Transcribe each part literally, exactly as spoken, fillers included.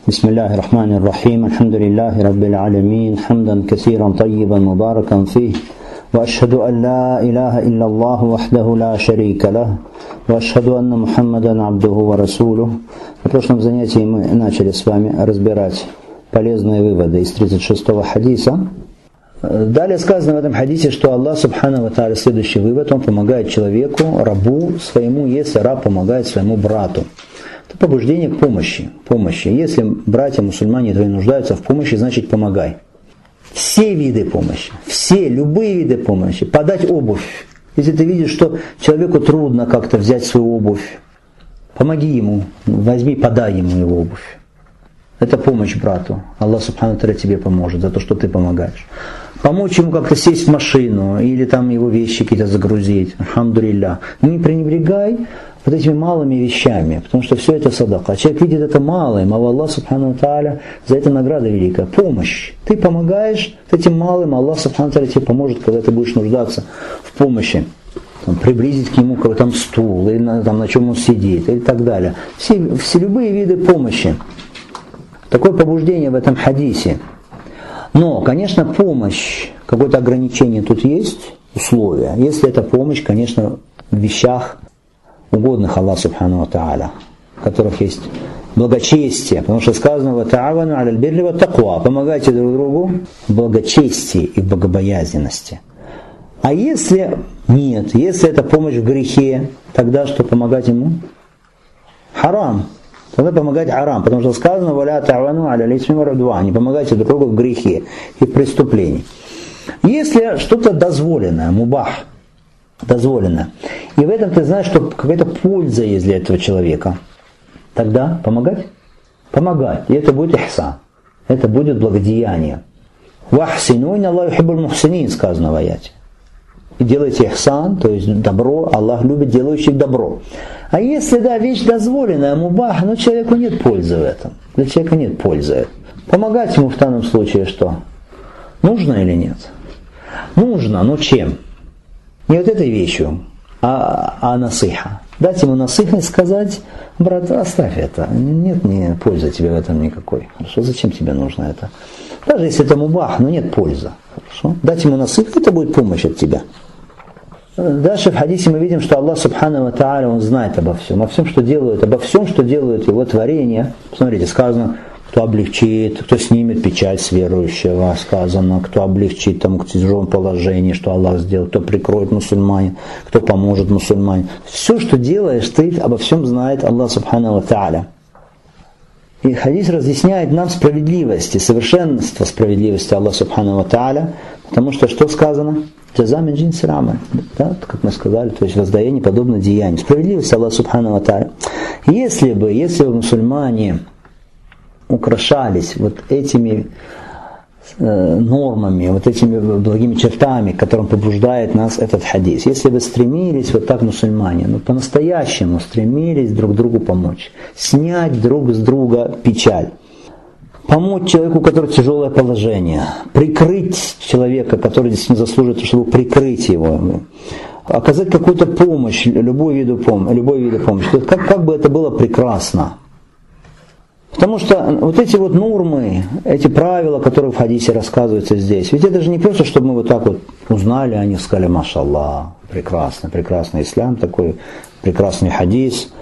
بسم الله الرحمن الرحيم الحمد لله رب العالمين حمدا كثيرا طيبا مباركا فيه وأشهد أن لا إله إلا الله وحده لا شريك له وأشهد أن محمدا عبده ورسوله. В прошлом занятии мы начали с вами разбирать полезные выводы из тридцать шестого хадиса. Далее сказано в этом хадисе, что Аллах Субхану ва Тааля, следующий вывод, Он помогает человеку, рабу своему, если раб помогает своему брату. Это побуждение к помощи. помощи. Если братья-мусульмане твои нуждаются в помощи, значит помогай. Все виды помощи, все, любые виды помощи. Подать обувь. Если ты видишь, что человеку трудно как-то взять свою обувь, помоги ему, возьми, подай ему его обувь. Это помощь брату. Аллах Субхану ва Тааля тебе поможет за то, что ты помогаешь. Помочь ему как-то сесть в машину или там его вещи какие-то загрузить. Альхамдулилля. Не пренебрегай вот этими малыми вещами, потому что все это садака. Человек видит это малым, а Аллах Субхану ва Тааля за это награда великая. Помощь. Ты помогаешь этим малым, а Аллах Субхану ва Тааля тебе поможет, когда ты будешь нуждаться в помощи. Там, приблизить к нему какой-то там стул, или на, там, на чем он сидит, и так далее. Все, все любые виды помощи. Такое побуждение в этом хадисе. Но, конечно, помощь, какое-то ограничение тут есть, условия. Если это помощь, конечно, в вещах угодных Аллаху Субхану ва Тааля, в которых есть благочестие, потому что сказано «Ва та'авану а'лял бирри ва таква», помогайте друг другу в благочестии и в богобоязненности. А если нет, если это помощь в грехе, тогда что помогать ему? Харам. Тогда помогать харам, потому что сказано «Валя та'авану а'лял исми ва удван», не помогайте друг другу в грехе и в преступлении. Если что-то дозволенное, мубах, дозволено, и в этом ты знаешь, что какая-то польза есть для этого человека, тогда помогать? Помогать. И это будет ихсан. Это будет благодеяние. «Вахсину инна Аллаху юхиббуль мухсинин», сказано в аяте. И делайте ихсан, то есть добро, Аллах любит делающих добро. А если, да, вещь дозволенная, мубах, но человеку нет пользы в этом. Для человека нет пользы. Помогать ему в данном случае что? Нужно или нет? Нужно, но чем? Не вот этой вещью, а, а насыха. Дать ему насыха и сказать: брат, оставь это, нет ни пользы тебе в этом никакой. Хорошо, зачем тебе нужно это? Даже если это мубах, но нет пользы. Хорошо? Дать ему насыха, это будет помощь от тебя. Дальше в хадисе мы видим, что Аллах Субхану ва Тааля, Он знает обо всем, обо всем, что делают, обо всем, что делают Его творения. Посмотрите, сказано, кто облегчит, кто снимет печать с верующего, сказано, кто облегчит тому к тяжелому положению, что Аллах сделал, кто прикроет мусульманин, кто поможет мусульманин. Все, что делаешь, ты обо всем знает Аллах Субхану ва Тааля. И хадис разъясняет нам справедливость и совершенство справедливости Аллаха Субхану ва Тааля, потому что что сказано? Джаза мин джинси рамаль, да, как мы сказали, то есть воздаяние подобно деянию. Справедливость Аллаха Субхану ва Тааля. Если бы, если бы мусульмане украшались вот этими э, нормами, вот этими благими чертами, к которым побуждает нас этот хадис, если бы стремились вот так мусульмане, ну по-настоящему стремились друг другу помочь, снять друг с друга печаль, помочь человеку, у которого тяжелое положение, прикрыть человека, который действительно заслуживает, чтобы прикрыть его, оказать какую-то помощь, любой виду помощи, любой виду помощи. Как, как бы это было прекрасно. Потому что вот эти вот нормы, эти правила, которые в хадисе рассказываются здесь, ведь это же не просто, чтобы мы вот так вот узнали о них, сказали: машаллах, прекрасно, прекрасный ислам, такой прекрасный хадис.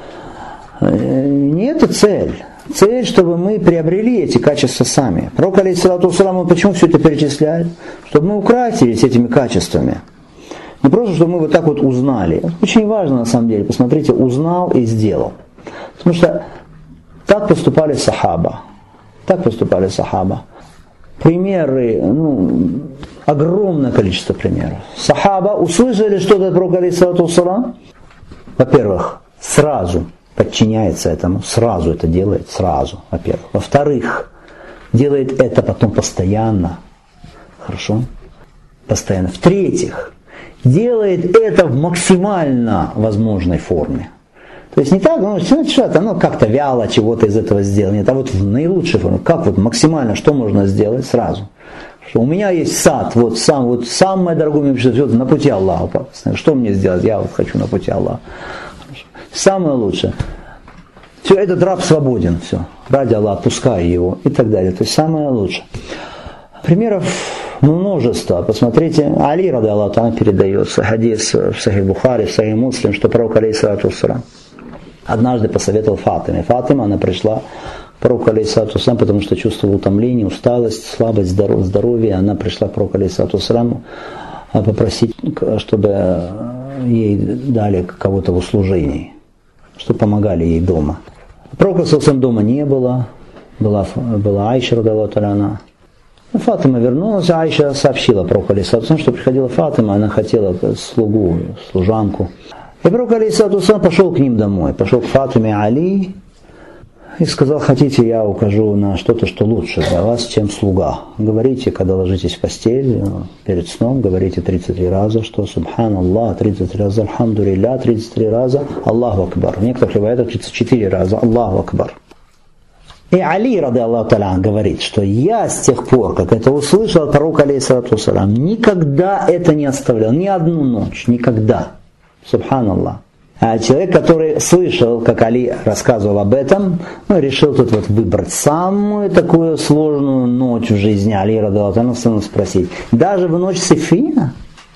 Не это цель. Цель, чтобы мы приобрели эти качества сами. Пророк, алейхиссалату вассалам, он почему все это перечисляет? Чтобы мы украсились этими качествами. Не просто, чтобы мы вот так вот узнали. Это очень важно на самом деле. Посмотрите, узнал и сделал. Потому что так поступали сахаба. Так поступали сахаба. Примеры, ну, огромное количество примеров. Сахаба услышали что-то от пророка, алейхиссалату вассалам. Во-первых, сразу подчиняется этому, сразу это делает, сразу, во-первых. Во-вторых, делает это потом постоянно. Хорошо? Постоянно. В-третьих, делает это в максимально возможной форме. То есть не так, ну что-то, ну как-то вяло чего-то из этого сделать, нет, а вот в наилучшей форме. Как вот максимально, что можно сделать сразу? Что у меня есть сад, вот сам, вот самое дорогое мне все на пути Аллаха. Что мне сделать? Я вот хочу на пути Аллаха. Самое лучшее. Все, этот раб свободен, все. Ради Аллаха, отпускай его и так далее. То есть самое лучшее. Примеров множество. Посмотрите, Али, ради Аллаха, он передается хадис в Сахих Бухари, в Сахих Муслим, что пророк алейхиссалату вассалям однажды посоветовал Фатиме. Фатима, она пришла к пророку алейхиссалату вассалям, потому что чувствовала утомление, усталость, слабость здоровья. Она пришла к пророку алейхиссалату вассалям попросить, чтобы ей дали кого-то в услужении, чтобы помогали ей дома. Пророка совсем дома не было, была, была Айша, ради Аллаха. Фатима вернулась, а Айша сообщила пророку алейхиссалату вассалям, что приходила Фатима, она хотела слугу, служанку. И пророк алейхиссалату вассалям пошел к ним домой, пошел к Фатиме Али и сказал: хотите, я укажу на что-то, что лучше для вас, чем слуга. Говорите, когда ложитесь в постель, перед сном, говорите тридцать три раза, что Субханаллах, тридцать три раза, Альхамдулилля, тридцать три раза, Аллаху Акбар. В некоторых риваятах тридцать четыре раза, Аллаху Акбар. И Али, ради Аллаху та'аля, говорит, что я с тех пор, как это услышал от пророка алейхиссалату вассалям, никогда это не оставлял, ни одну ночь, никогда. Субханаллах. А человек, который слышал, как Али рассказывал об этом, ну, решил тут вот выбрать самую такую сложную ночь в жизни Али, ради Аллаху та'аля, спросить. Даже в ночь Сиффина,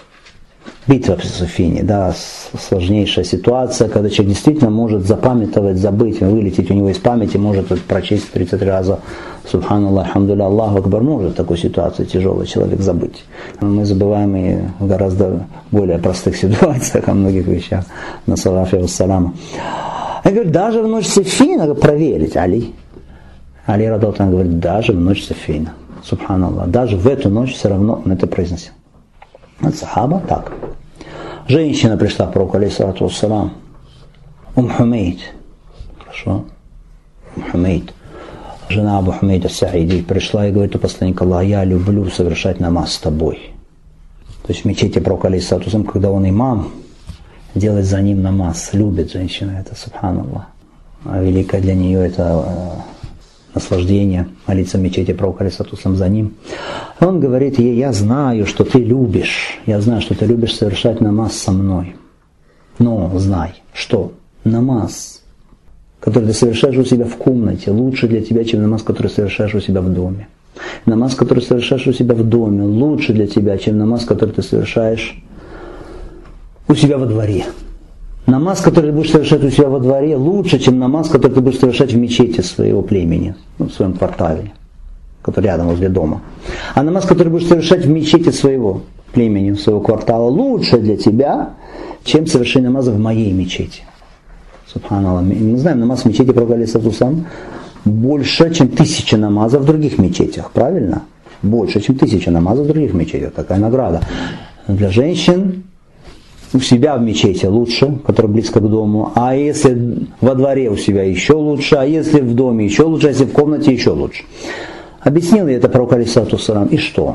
битва при Сиффине, да, сложнейшая ситуация, когда человек действительно может запамятовать, забыть, вылететь у него из памяти, может прочесть тридцать три раза Субханаллах, Альхамдулилля, Аллаху Акбар, может такую ситуацию тяжелый человек забыть. Но мы забываем и в гораздо более простых ситуациях, о многих вещах. На салафе вассалама. Я говорю, даже в ночь Сиффина проверить, Али. Али ради Аллаха говорит, даже в ночь Сиффина. Субханаллах. Даже в эту ночь все равно он это произносил. Вот сахаба так. Женщина пришла к пророку алейхиссалату вассалам. Ум Хумейд. Хорошо. Ум Хумейд. Жена Абу Хумейда Саиди пришла и говорит: у посланника Аллаха, я люблю совершать намаз с тобой. То есть в мечети пророка алейхиссалату вассалам, когда он имам, делать за ним намаз. Любит женщина это, субханаллах. А великое для нее это наслаждение молиться в мечети пророка алейхиссалату вассалам за ним. Он говорит ей: я знаю, что ты любишь, я знаю, что ты любишь совершать намаз со мной. Но знай, что намаз, который ты совершаешь у себя в комнате, лучше для тебя, чем намаз, который совершаешь у себя в доме. Намаз, который совершаешь у себя в доме, лучше для тебя, чем намаз, который ты совершаешь у себя во дворе. Намаз, который ты будешь совершать у себя во дворе, лучше, чем намаз, который ты будешь совершать в мечети своего племени, ну, в своем квартале, который рядом возле дома. А намаз, который будешь совершать в мечети своего племени, своего квартала, лучше для тебя, чем совершение намаза в моей мечети. Субханаллах. Мы знаем, намаз в мечети пророка алейхиссалату вассалам больше, чем тысяча намазов в других мечетях. Правильно? Больше, чем тысяча намазов в других мечетях. Такая награда. Для женщин у себя в мечети лучше, которая близко к дому. А если во дворе у себя еще лучше, а если в доме еще лучше, а если в комнате еще лучше. Объяснил я это пророк алейхиссалату вассалам. И что?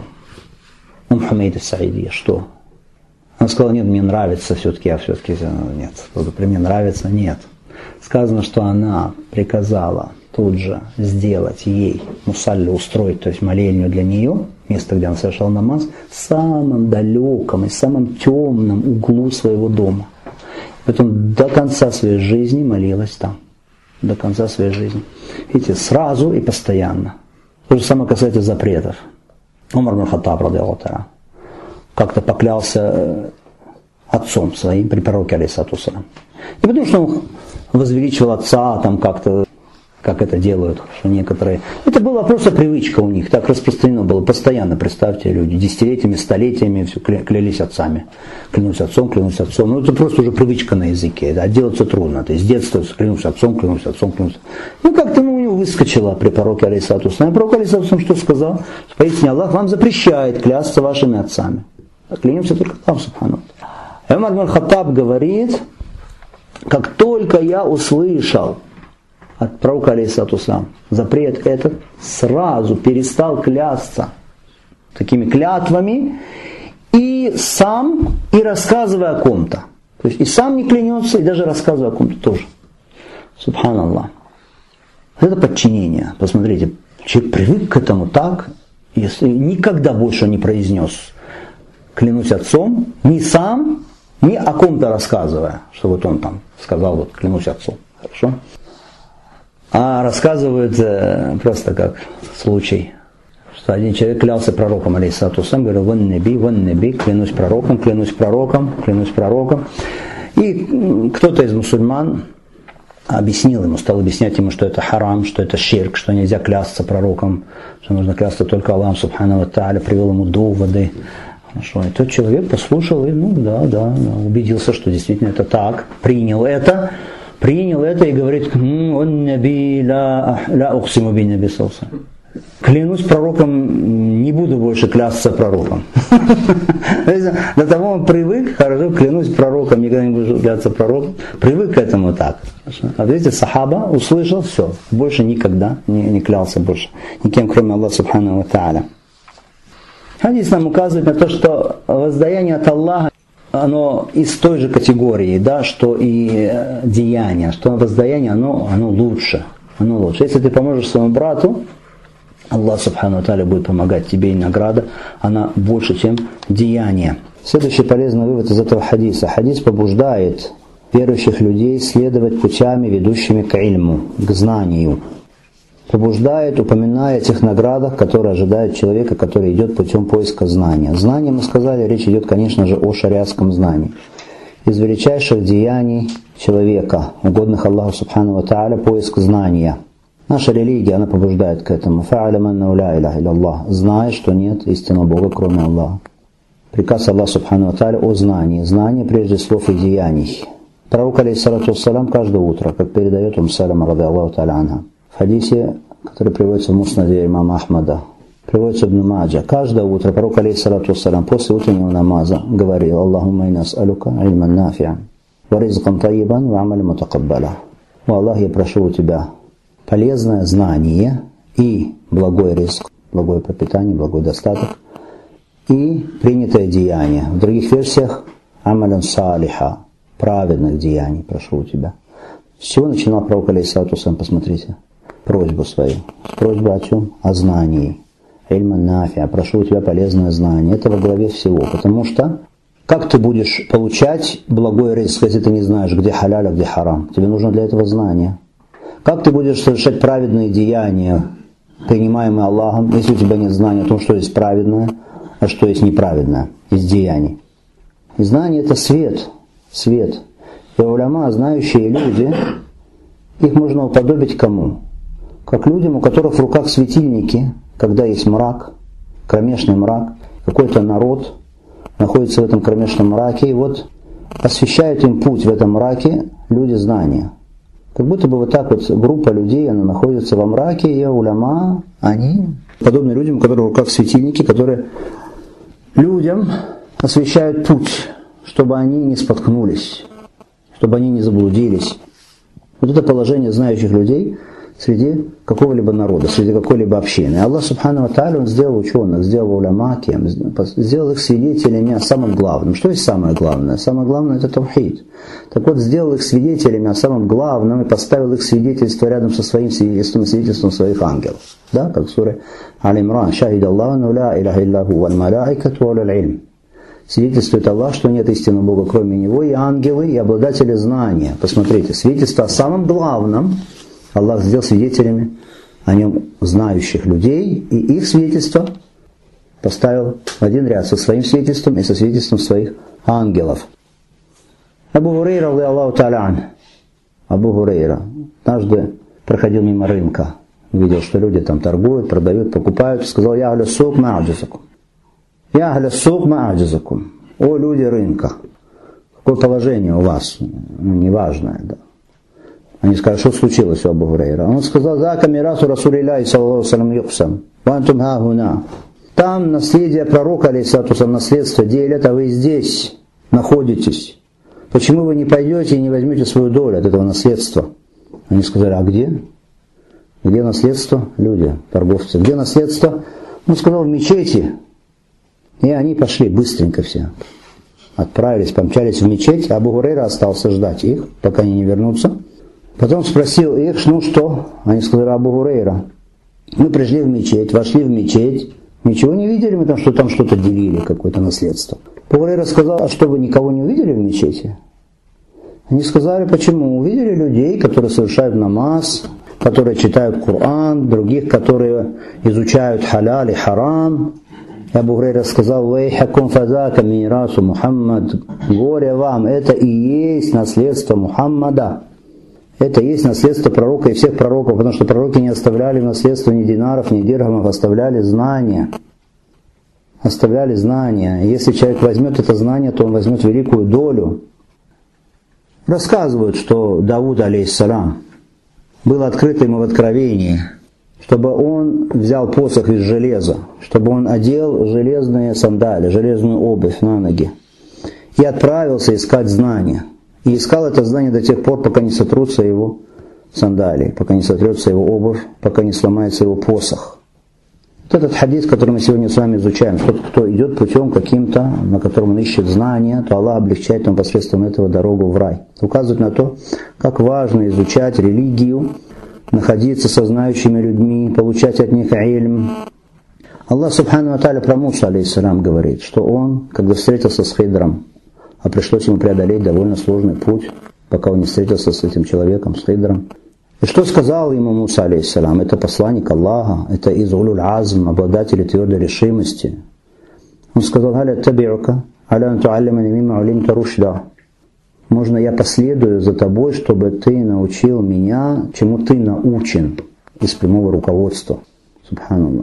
Ум Хумейд Саиди, что? Она сказала: нет, мне нравится все-таки, а все-таки нет. Мне нравится, нет. Сказано, что она приказала тут же сделать ей мусаллю, устроить, то есть молельню для нее, место, где она совершала намаз, в самом далеком и самом темном углу своего дома. Поэтому до конца своей жизни молилась там. До конца своей жизни. Видите, сразу и постоянно. То же самое касается запретов. Умар ибн Хаттаб, ради Аллаху та'аля, как-то поклялся отцом своим при пророке алейхиссалату вассалям. Не потому, что он возвеличивал отца, там как-то, как это делают, что некоторые. Это была просто привычка у них, так распространено было постоянно, представьте, люди десятилетиями, столетиями все клялись отцами. Клянусь отцом, клянусь отцом. Ну это просто уже привычка на языке, да, делаться трудно. То есть с детства клянусь отцом, клянусь отцом, клянусь. Ну как-то ну, у него выскочило при пророке алейхиссалату вассалям. Пророк алейхиссалату вассалям что сказал? Поистине Аллах вам запрещает клясться вашими отцами. Клянемся только там, субхану. Умар ибн Хаттаб говорит: как только я услышал от пророка алейхиссалату вассалям запрет этот, сразу перестал клясться такими клятвами и сам, и рассказывая о ком-то. То есть и сам не клянется, и даже рассказывая о ком-то тоже. Субханаллах. Это подчинение. Посмотрите, человек привык к этому так, если никогда больше не произнес клянусь отцом, ни сам, ни о ком-то рассказывая, что вот он там сказал, вот клянусь отцом. Хорошо? А рассказывают просто как случай, что один человек клялся пророком, алейхиссалату вассалям, говорил: «Ван наби, ван наби», клянусь пророком, клянусь пророком, клянусь пророком. И кто-то из мусульман объяснил ему, стал объяснять ему, что это харам, что это ширк, что нельзя клясться пророком, что нужно клясться только Аллахом субхану ва тааля, привел ему доводы. Хорошо. И тот человек послушал и, ну да, да, убедился, что действительно это так, принял это, принял это и говорит: «Он наби ла ухсиму би наби салса». Клянусь пророком, не буду больше клясться пророком. До того он привык, хорошо, клянусь пророком, никогда не буду клясться пророком. Привык к этому так. А видите, сахаба услышал, все, больше никогда не, не клялся больше никем, кроме Аллаха субхану ва тааля. Хадис нам указывает на то, что воздаяние от Аллаха, оно из той же категории, да, что и деяние, что воздаяние, оно, оно лучше, оно лучше. Если ты поможешь своему брату, Аллах субхану ва тааля будет помогать тебе, и награда, она больше, чем деяние. Следующий полезный вывод из этого хадиса. Хадис побуждает верующих людей следовать путями, ведущими к ильму, к знанию. Побуждает, упоминая о тех наградах, которые ожидают человека, который идет путем поиска знания. Знание, мы сказали, речь идет, конечно же, о шариатском знании. Из величайших деяний человека, угодных Аллаху субхану ва тааля, поиск знания. Наша религия, она побуждает к этому. «Фа'алям аннау ла илляха илляллах». Знай, что нет истинного Бога, кроме Аллаха. Приказ Аллаха субхану ва тааля о знании. Знание прежде слов и деяний. Пророк, алейхиссалату вассалям, каждое утро, как передает Умму Салама, ради Аллаху тааля анха, в хадисе, который приводится в Муснаде имама Ахмада, приводится в Ибн Маджа, каждое утро пророк, алейхиссалату вассалям, после утреннего намаза говорил: «Аллахумма инна ас'алука ильман нафи'ан, ва ризкан таййибан, ва амаля мутакаббаля». «О Аллах, я прошу у тебя полезное знание и благой ризк, благое пропитание, благой достаток, и принятое деяние». В других версиях «амалян салиха», праведных деяний прошу у тебя. С чего начинал пророк, алейхиссалату вассалям, посмотрите, просьбу свою. Просьба о чем? О знании. Ильман нафи'а, прошу у тебя полезное знание. Это во главе всего, потому что как ты будешь получать благой ризк, если ты не знаешь, где халяль, а где харам? Тебе нужно для этого знание. Как ты будешь совершать праведные деяния, принимаемые Аллахом, если у тебя нет знания о том, что есть праведное, а что есть неправедное из деяний? И знание — это свет. Свет. И уляма, знающие люди, их можно уподобить кому? Как людям, у которых в руках светильники, когда есть мрак, кромешный мрак, какой-то народ находится в этом кромешном мраке, и вот освещают им путь в этом мраке люди знания. Как будто бы вот так вот группа людей, она находится во мраке, и уляма, они подобны людям, у которых в руках светильники, которые людям освещают путь, чтобы они не споткнулись, чтобы они не заблудились. Вот это положение знающих людей среди какого-либо народа, среди какой-либо общины. Аллах субхану ва тааля, Он сделал ученых, сделал уляма, кем, сделал их свидетелями о самом главном. Что есть самое главное? Самое главное — это таухид. Так вот, сделал их свидетелями о самом главном и поставил их свидетельство рядом со своим свидетельством, свидетельством своих ангелов. Да, как в суре Аль-Имран: «Шахид Аллаху ла иляха иллаху валь малаикату ва улул илм». Свидетельствует Аллах, что нет истинного Бога кроме Него, и ангелы, и обладатели знания. Посмотрите, свидетельство о самом главном Аллах сделал свидетелями о Нем знающих людей, и их свидетельство поставил в один ряд со своим свидетельством и со свидетельством своих ангелов. Абу Хурейра, Аллаху тааля ан, Абу Хурейра однажды проходил мимо рынка, видел, что люди там торгуют, продают, покупают, сказал: «Я ахля сук ма аджазакум». «Я ахля сук ма аджазакум». О, люди рынка, какое положение у вас? Ну, неважное, да. Они сказали: что случилось у Абу Хурейра? Он сказал: «Зака мирасу Расулилляхи саллаллаху алейхи ва саллям юксам, ва антум ха хуна». Там наследие пророка, алейхиссалату ва саллям, наследство делят, а вы здесь находитесь. Почему вы не пойдете и не возьмете свою долю от этого наследства? Они сказали: а где? Где наследство? Люди, торговцы. Где наследство? Он сказал: в мечети. И они пошли быстренько все. Отправились, помчались в мечеть, а Абу Хурейра остался ждать их, пока они не вернутся. Потом спросил их: ну что? Они сказали: Абу Хурейра, мы пришли в мечеть, вошли в мечеть, ничего не видели мы там, что там что-то делили, какое-то наследство. Абу Хурейра сказал: а что, вы никого не увидели в мечети? Они сказали: почему? Увидели людей, которые совершают намаз, которые читают Коран, других, которые изучают халяль и харам. Абу Гурейра сказал: «Вайхакум фазака мирасу Мухаммад». Горе вам, это и есть наследство Мухаммада. Это и есть наследство пророка и всех пророков, потому что пророки не оставляли в наследство ни динаров, ни дирхамов, оставляли знания. Оставляли знания. Если человек возьмет это знание, то он возьмет великую долю. Рассказывают, что Давуд, алейхиссалям, было открыто ему в откровении, чтобы он взял посох из железа, чтобы он одел железные сандали, железную обувь на ноги и отправился искать знания. И искал это знание до тех пор, пока не сотрутся его сандалии, пока не сотрется его обувь, пока не сломается его посох. Вот этот хадис, который мы сегодня с вами изучаем, что кто идет путем каким-то, на котором он ищет знания, то Аллах облегчает ему посредством этого дорогу в рай. Указывает на то, как важно изучать религию, находиться со знающими людьми, получать от них ильм. Аллах субхану ва тааля про Мусу, алейхиссалям, говорит, что он, когда встретился с Хидром, а пришлось ему преодолеть довольно сложный путь, пока он не встретился с этим человеком, с Хидром. И что сказал ему Муса, алейхиссалям? Это посланник Аллаха, это из улуль азм, обладатель твердой решимости. Он сказал: «Халя табиука, аля ан туаллимани мимма улимта рушда». Можно я последую за тобой, чтобы ты научил меня, чему ты научен из прямого руководства. Субханаллах.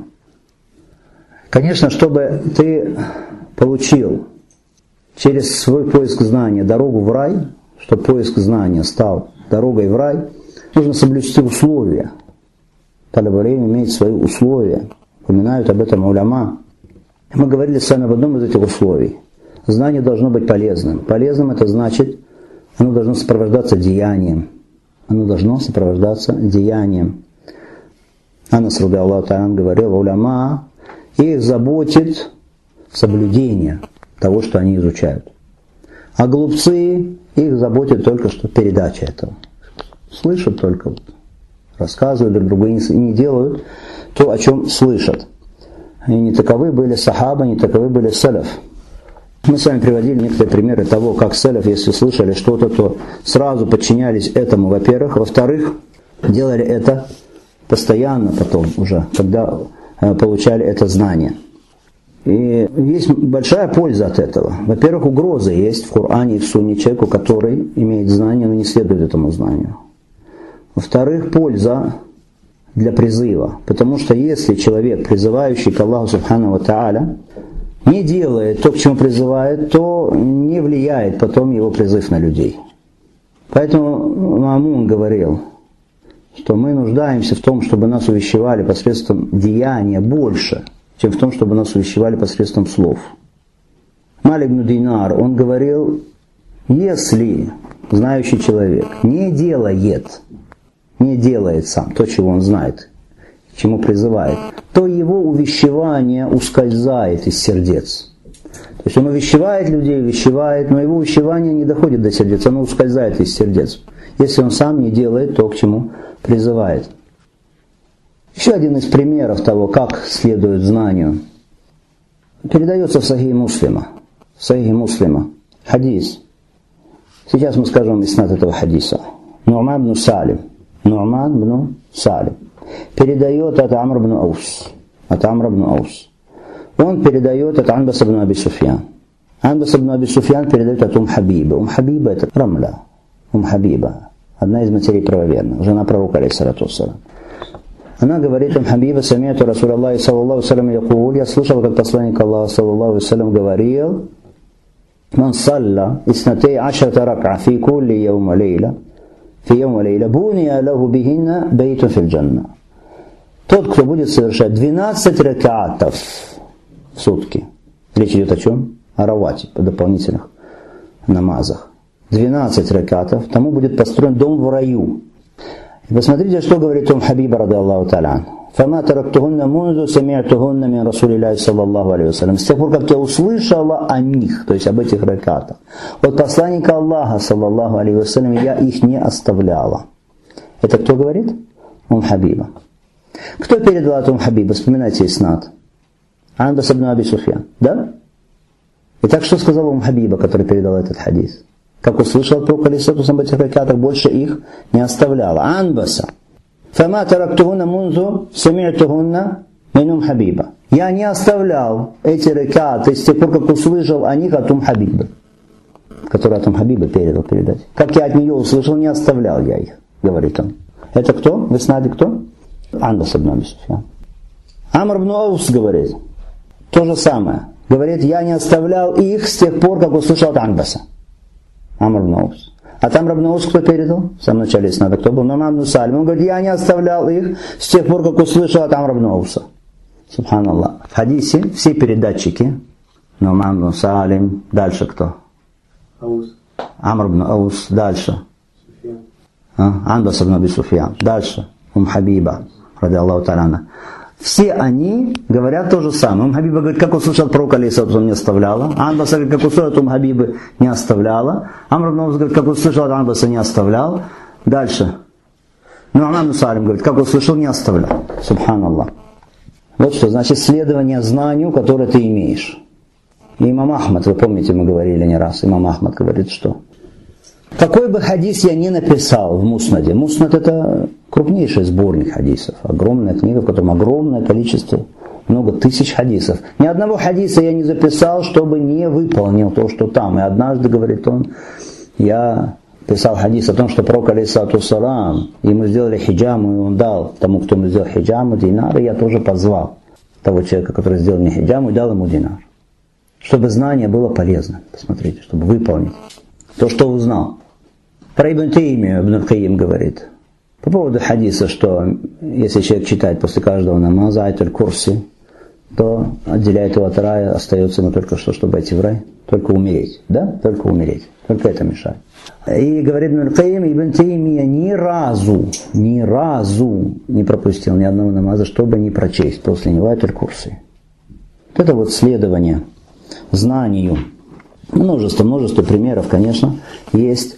Конечно, чтобы ты получил через свой поиск знания дорогу в рай, чтобы поиск знания стал дорогой в рай, нужно соблюсти условия. Талаб иль-илм имеет свои условия. Упоминают об этом уляма. Мы говорили с вами об одном из этих условий. Знание должно быть полезным. Полезным это значит, оно должно сопровождаться деянием. Оно должно сопровождаться деянием. Анас радиаллаху та'аля говорил: уляма, их заботит соблюдение того, что они изучают. А глупцы, их заботит только что передача этого. Слышат только, вот, рассказывают друг другу и не делают то, о чем слышат. И не таковы были сахаба, не таковы были салаф. Мы с вами приводили некоторые примеры того, как салаф, если слышали что-то, то сразу подчинялись этому, во-первых. Во-вторых, делали это постоянно потом уже, когда получали это знание. И есть большая польза от этого. Во-первых, угроза есть в Коране и в Сунне человеку, который имеет знание, но не следует этому знанию. Во-вторых, польза для призыва. Потому что если человек, призывающий к Аллаху субхану ва тааля, не делает то, к чему призывает, то не влияет потом его призыв на людей. Поэтому Маамун говорил, что мы нуждаемся в том, чтобы нас увещевали посредством деяния больше, чем в том, чтобы нас увещевали посредством слов. Малик ибн Динар, он говорил: если знающий человек не делает, не делает сам то, чего он знает, к чему призывает, то его увещевание ускользает из сердец. То есть он увещевает людей, увещевает, но его увещевание не доходит до сердец, оно ускользает из сердец, если он сам не делает то, к чему призывает. Еще один из примеров того, как следует знанию, передается в Сахих Муслима. В Сахих Муслима хадис. Сейчас мы скажем иснад этого хадиса. Ну'ман ибн Салим. Ну'ман ибн Салим передает от Амр ибн Аус. От Амр ибн Аус. Он передает от Анбас ибн Аби Суфьян. Анбас ибн Аби Суфьян передает от Ум Хабиба. Ум Хабиба это Рамля. Ум Хабиба. Одна из матерей правоверных. Жена пророка, алейхиссалату вассалям. Она говорит: Ум Хабиба сами'ту Расулаллахи саллаллаху салям якул. Я слышал, как посланник Аллаха саллаллаху салям говорил: Ман салла иснатей ашрата рак'a фи кулли яума лейла фи яума лейла буния лаху бихинна бейтун фил джанна. Тот, кто будет совершать двенадцать рак'атов в сутки. Речь идет о чем? О равате, по дополнительных намазах. двенадцать рак'атов, тому будет построен дом в раю. И посмотрите, что говорит Ум Хабиба радиаллаху та'аля. «Фама тарактухунна мунзу сами'тухунна мин Расулиллахи саллаллаху алейхи вассалям». С тех пор, как я услышала о них, то есть об этих ракатах, от посланника Аллаха саллаллаху алейхи вассалям, я их не оставляла. Это кто говорит? Ум Хабиба. Кто передал от Ум Хабиба? Вспоминайте иснад. Анбас ибн Аби Суфьян. Да? Итак, что сказал Ум Хабиба, который передал этот хадис? Как услышал от пророка алейхиссалату вассалям об этих ракатах, больше их не оставляла. Анбаса. «Фама тарактухунна мунзу сами'тухунна мин Хабиба». Я не оставлял эти ракаты с тех пор, как услышал о них от Ум Хабиба, который от Ум Хабиба передал передать. Как я от нее услышал, не оставлял я их, говорит он. Это кто? Вы знаете кто? Анбас ибн Аби Суфьян. Амр ибн Аус говорит то же самое. Говорит, я не оставлял их с тех пор, как услышал от Анбаса. Амр ибн Аус. А там ибн Аус кто передал? В самом начале снада кто был? Нуман ибн Салим. Он говорит, я не оставлял их с тех пор, как услышал от Амр ибн Ауса. Субханаллах. В хадисе все передатчики, Нуман ибн Салим, дальше кто? Аус. Амр ибн Аус, дальше. А? Анбас ибн Аби Суфьян, дальше. Ум Хабиба, ради Аллаху та'аля. Все они говорят то же самое. Ум Хабиба говорит, как услышал пророка, алейхиссалату он не оставляла. Анбаса говорит, как услышал от Ум Хабибы, не оставляла. Амр ибн Аус говорит, как услышал от Анбаса, не оставлял. Дальше. Нуман ибн Салим говорит, как услышал, не оставлял. Субханаллах. Вот что значит следование знанию, которое ты имеешь. И имам Ахмад, вы помните, мы говорили не раз, имам Ахмад говорит, что какой бы хадис я ни написал в Муснаде, Муснад это крупнейший сборник хадисов, огромная книга, в котором огромное количество, много тысяч хадисов. Ни одного хадиса я не записал, чтобы не выполнил то, что там. И однажды, говорит он, я писал хадис о том, что пророк, алейхиссалату вассалам, ему сделали хиджаму, и он дал тому, кто ему сделал хиджаму, динар, и я тоже позвал того человека, который сделал мне хиджаму, и дал ему динар. Чтобы знание было полезно, посмотрите, чтобы выполнить то, что узнал. Про Ибн Таймию Ибн Кайим говорит, по поводу хадиса, что если человек читает после каждого намаза айтуль курси, то отделяет его от рая, остается ему только что, чтобы войти в рай, только умереть, да, только умереть, только это мешает. И говорит Ибн Кайим, Ибн Таймия ни разу, ни разу не пропустил ни одного намаза, чтобы не прочесть после него айтуль курси. Вот это вот следование знанию. Множество, множество примеров, конечно, есть.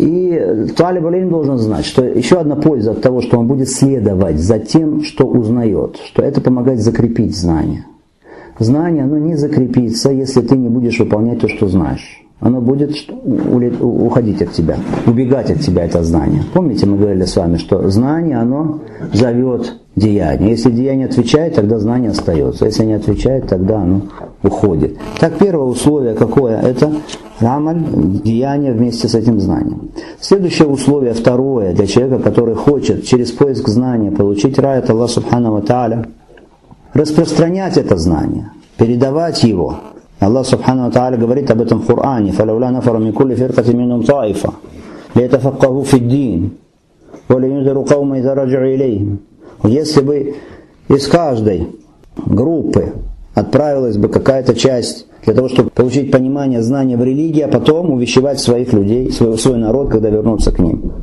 И талиб аль-илм должен знать, что еще одна польза от того, что он будет следовать за тем, что узнает, что это помогает закрепить знание. Знание, оно не закрепится, если ты не будешь выполнять то, что знаешь. Оно будет уходить от тебя, убегать от тебя это знание. Помните, мы говорили с вами, что знание, оно зовет деяние. Если деяние отвечает, тогда знание остается. Если не отвечает, тогда оно уходит. Так, первое условие какое? Это амаль, деяние вместе с этим знанием. Следующее условие, второе, для человека, который хочет через поиск знания получить рай от Аллаха Субхану ва Тааля, распространять это знание, передавать его. Аллах Субхану ва Тааля говорит об этом в Коране: «Фалауля нафара мин кулли фиркатин минхум таифа, лиятафаккаху фид-дин, ва лиюнзиру каума иза раджа'у илейхим». Если бы из каждой группы отправилась бы какая-то часть для того, чтобы получить понимание, знания в религии, а потом увещевать своих людей, свой, свой народ, когда вернутся к ним.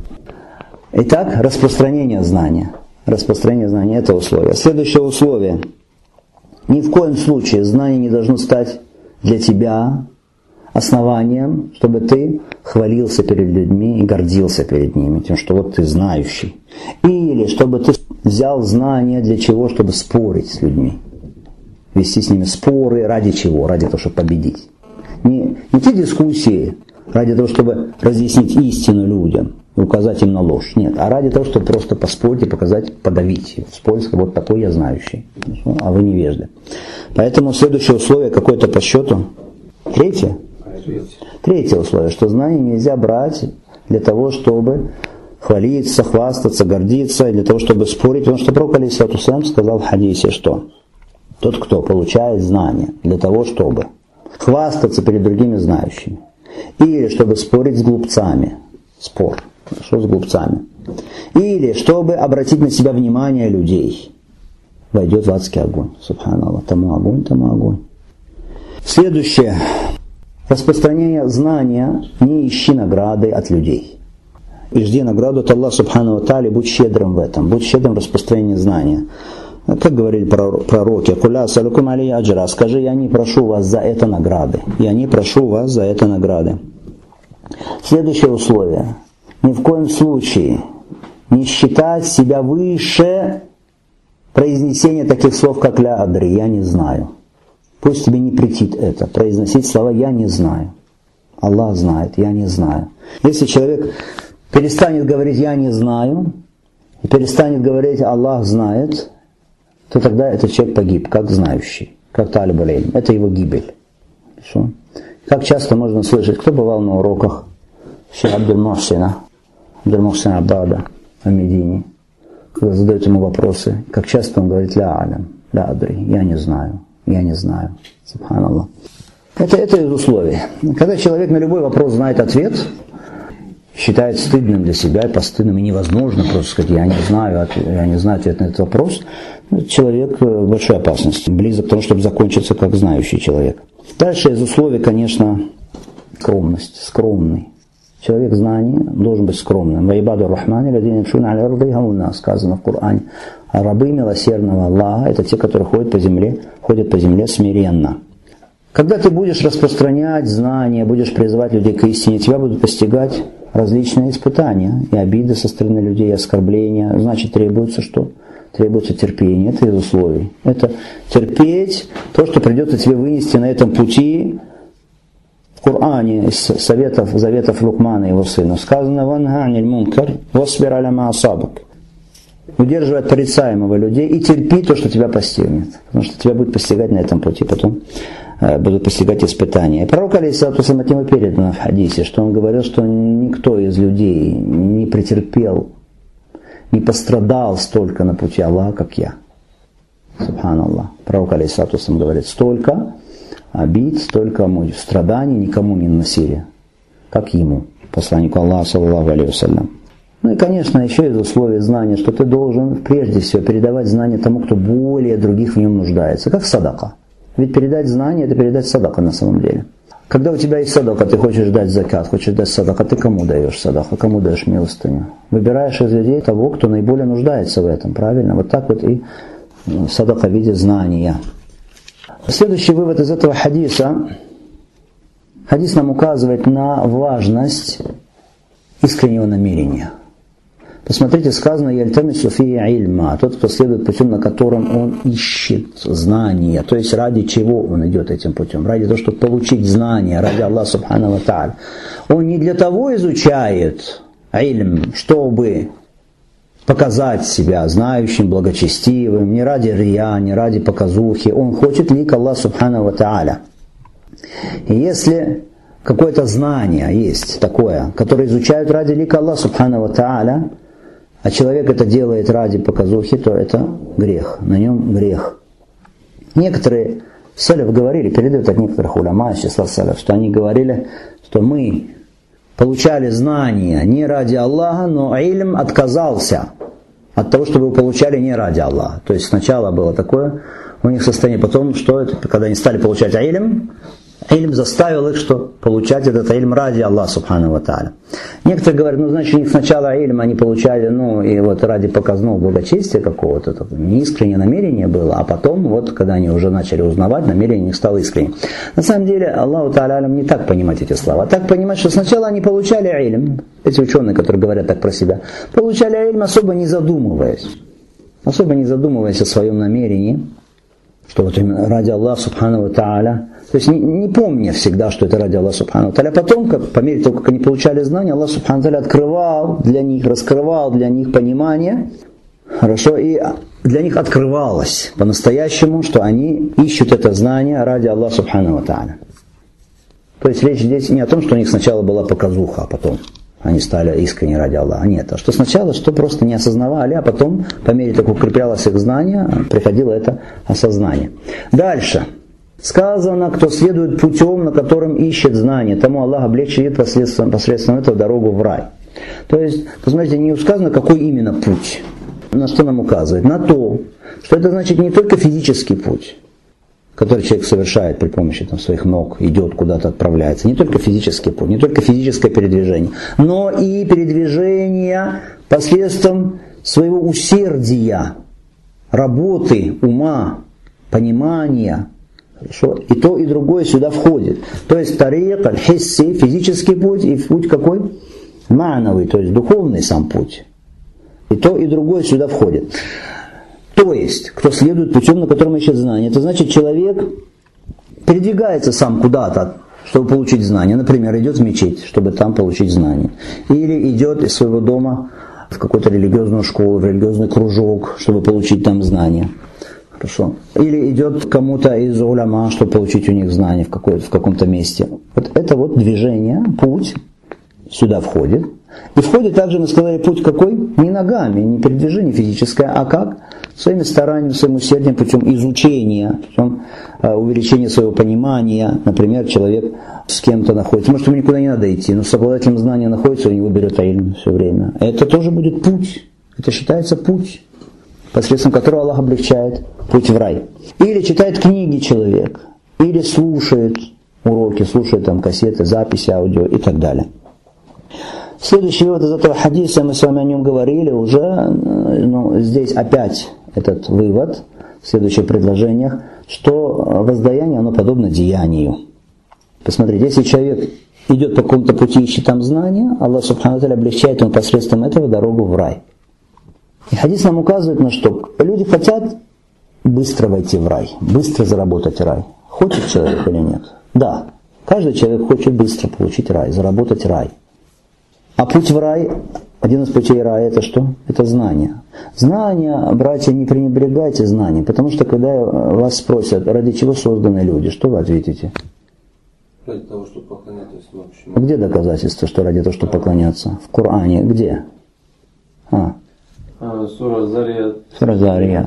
Итак, распространение знания. Распространение знания – это условие. Следующее условие. Ни в коем случае знание не должно стать для тебя основанием, чтобы ты хвалился перед людьми и гордился перед ними, тем, что вот ты знающий. Или чтобы ты взял знания для чего? Чтобы спорить с людьми. Вести с ними споры ради чего? Ради того, чтобы победить. Не, не те дискуссии ради того, чтобы разъяснить истину людям и указать им на ложь. Нет, а ради того, чтобы просто поспорить и показать, подавить их. Спорить, вот такой я знающий, а вы невежды. Поэтому следующее условие какое-то по счету. Третье? Третье условие, что знание нельзя брать для того, чтобы хвалиться, хвастаться, гордиться, и для того, чтобы спорить. Потому что пророк алейхиссалату вассалям сказал в хадисе, что тот, кто получает знания для того, чтобы хвастаться перед другими знающими, или чтобы спорить с глупцами, спор, что с глупцами, или чтобы обратить на себя внимание людей, войдет в адский огонь. Субханаллах, тому огонь, тому огонь. Следующее. Распространение знания, не ищи награды от людей. И жди награду от Аллаха Субхану ва Тааля, будь щедрым в этом, будь щедрым в распространении знания. Как говорили пророки, «Куля салюкум алейя аджра», скажи, я не прошу вас за это награды. Я не прошу вас за это награды. Следующее условие. Ни в коем случае не считать себя выше произнесения таких слов, как «ля адри», я не знаю. Пусть тебе не претит это, произносить слова «я не знаю». Аллах знает, я не знаю. Если человек перестанет говорить «я не знаю», и перестанет говорить «Аллах знает», то тогда этот человек погиб, как знающий, как талиб аль-илм. Это его гибель. Хорошо? Как часто можно слышать, кто бывал на уроках шейха Абдуль-Мухсина, Абдуль-Мухсина Аббада в Медине, когда задают ему вопросы, как часто он говорит «Ля алям, ля адри», «Я не знаю, я не знаю». Субханаллах. Это, это из условий. Когда человек на любой вопрос знает ответ, считает стыдным для себя и постыдным, и невозможно просто сказать «я не знаю, я не знаю ответ на этот вопрос», человек в большой опасности, близок к тому, чтобы закончиться как знающий человек. Дальше из условий, конечно, скромность, скромный. Человек знания должен быть скромным. «Ваибаду рахмани ладин ямшуна аля арди гауна», сказано в Коране. А рабы милосердного Аллаха – это те, которые ходят по земле, ходят по земле смиренно. Когда ты будешь распространять знания, будешь призывать людей к истине, тебя будут постигать различные испытания и обиды со стороны людей, и оскорбления. Значит, требуется что? Требуется терпение. Это из условий. Это терпеть то, что придется тебе вынести на этом пути. В Коране из советов, заветов Лукмана и его сына сказано «Ванга аниль мункар, восбир аля ма асабак». Удерживай от порицаемого людей и терпи то, что тебя постигнет. Потому что тебя будет постигать на этом пути. Потом э, будут постигать испытания. И пророк алейхиссалату вассалям от него передано в хадисе, что он говорил, что никто из людей не претерпел, не пострадал столько на пути Аллаха, как я. Субханаллах. Пророк алейхиссалату вассалям говорит, столько обид, столько страданий никому не наносили, как ему, посланнику Аллаха, саллаллаху алейхи вассалям. Ну и, конечно, еще из условий знания, что ты должен прежде всего передавать знания тому, кто более других в нем нуждается, как садака. Ведь передать знания – это передать садака на самом деле. Когда у тебя есть садака, ты хочешь дать закат, хочешь дать садака, ты кому даешь садака, кому даешь милостыню? Выбираешь из людей того, кто наиболее нуждается в этом, правильно? Вот так вот и садака в виде знания. Следующий вывод из этого хадиса. Хадис нам указывает на важность искреннего намерения. Посмотрите, сказано «Яльтамису фи ильма», тот, кто следует путем, на котором он ищет знания. То есть ради чего он идет этим путем? Ради того, чтобы получить знания, ради Аллаха субхану ва тааля. Он не для того изучает ильм, чтобы показать себя знающим, благочестивым, не ради рия, не ради показухи. Он хочет лик Аллаха субхану ва тааля. И если какое-то знание есть такое, которое изучают ради лика Аллаха субхану ва тааля, а человек это делает ради показухи, то это грех, на нем грех. Некоторые саляф говорили, передают от некоторых уляма, из числа саляф, что они говорили, что мы получали знания не ради Аллаха, но ильм отказался от того, чтобы вы получали не ради Аллаха. То есть сначала было такое у них состояние, потом, что это, когда они стали получать ильм, ильм заставил их, что получать этот ильм ради Аллаха субхану ва тааля. Некоторые говорят, ну значит у них сначала ильм они получали, ну и вот ради показного благочестия какого-то, неискреннее намерение было, а потом вот когда они уже начали узнавать, намерение у них стало искренним. На самом деле Аллаху тааля не так понимать эти слова, а так понимать, что сначала они получали ильм, эти ученые, которые говорят так про себя, получали ильм особо не задумываясь, особо не задумываясь о своем намерении, что вот именно ради Аллаха субхану ва тааля. То есть не, не помня всегда, что это ради Аллаха субхану ва тааля. Потом, как, по мере того, как они получали знания, Аллах субхану ва тааля открывал для них, раскрывал для них понимание. Хорошо, и для них открывалось по-настоящему, что они ищут это знание ради Аллаха субхану ва тааля. То есть речь здесь не о том, что у них сначала была показуха, а потом они стали искренне ради Аллаха. Нет, а что сначала, что просто не осознавали, а потом, по мере того, как укреплялось их знание, приходило это осознание. Дальше. Сказано, кто следует путем, на котором ищет знание, тому Аллах облегчит посредством, посредством этого дорогу в рай. То есть, посмотрите, не сказано, какой именно путь. На что нам указывает? На то, что это значит не только физический путь, который человек совершает при помощи там, своих ног, идет куда-то, отправляется. Не только физический путь, не только физическое передвижение, но и передвижение посредством своего усердия, работы, ума, понимания. Хорошо? И то, и другое сюда входит. То есть тарик, аль-хисси, физический путь, и путь какой? Ма'навый, то есть духовный сам путь. И то, и другое сюда входит. То есть, кто следует путем, на котором ищет знания, это значит, человек передвигается сам куда-то, чтобы получить знания. Например, идет в мечеть, чтобы там получить знания. Или идет из своего дома в какую-то религиозную школу, в религиозный кружок, чтобы получить там знания. Хорошо. Или идет кому-то из уляма, чтобы получить у них знания в, какой, в каком-то месте. Вот это вот движение, путь сюда входит. И входит также, мы сказали, путь какой? Не ногами, не передвижение физическое, а как? Своими стараниями, своим усердием, путем изучения, путем э, увеличения своего понимания. Например, человек с кем-то находится, может, ему никуда не надо идти, но с обладателем знания находится, у него берет ильм все время. Это тоже будет путь. Это считается путь, посредством которого Аллах облегчает путь в рай. Или читает книги человек, или слушает уроки, слушает там кассеты, записи, аудио и так далее. Следующий вывод из этого хадиса, мы с вами о нем говорили уже, ну, здесь опять этот вывод, в следующих предложениях, что воздаяние, оно подобно деянию. Посмотрите, если человек идет по какому-то пути, ищет там знания, Аллах Субхану ва Тааля облегчает ему посредством этого дорогу в рай. И хадис нам указывает на что? Люди хотят быстро войти в рай, быстро заработать рай. Хочет человек или нет? Да, каждый человек хочет быстро получить рай, заработать рай. А путь в рай, один из путей рая, это что? Это знание. Знания, братья, не пренебрегайте знанием, потому что когда вас спросят, ради чего созданы люди, что вы ответите? Ради того, чтобы поклоняться всему. Где доказательства, что ради того, чтобы поклоняться? В Коране. Где? А. Сура Зарият. Сура Зарият.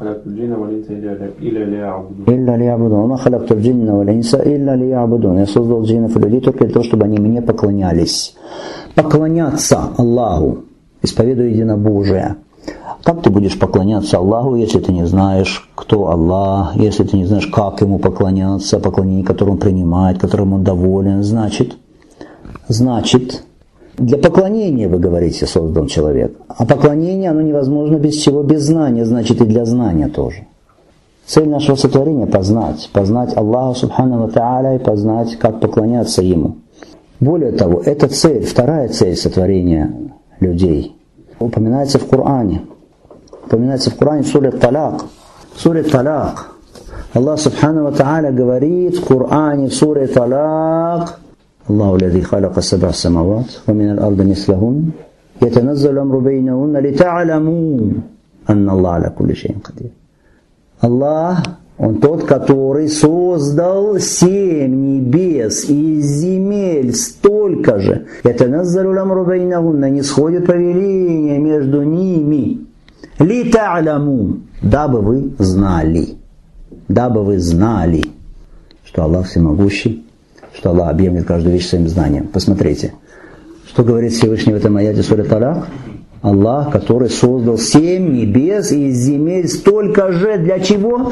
Илля лиябудун. Вама халакту джинна вал инса илля лиябудун. Я создал джиннов и людей только для того, чтобы они мне поклонялись. Поклоняться Аллаху, исповедуя единобожие. Как ты будешь поклоняться Аллаху, если ты не знаешь, кто Аллах, если ты не знаешь, как Ему поклоняться, поклонение, которое Он принимает, которым Он доволен? Значит, значит, для поклонения, вы говорите, создан человек. А поклонение, оно невозможно без чего? Без знания, значит, и для знания тоже. Цель нашего сотворения – познать. Познать Аллаха Субхану ва Тааля и познать, как поклоняться Ему. Более того, эта цель, вторая цель сотворения людей, упоминается в Коране. Упоминается в Коране в суре Талак. В суре Талак. Аллах Субхану ва Тааля говорит в Коране в суре Талак: Аллаху лази халака саб'a самават, ва мин аль-арди мислахун, ятаназзалу амру бейнахунна лита'ламу анна Аллаха аля кулли шай'ин кадир. Аллах, Он тот, который создал семь небес и земель столько же. Ятаназзалу амру бейнахунна, не сходит повеление между ними. Лита'ламу, дабы вы знали, дабы вы знали, что Аллах всемогущий, что Аллах объемлет каждую вещь своим знанием. Посмотрите, что говорит Всевышний в этом аяте суре Талак. Аллах, который создал семь небес и земель столько же для чего?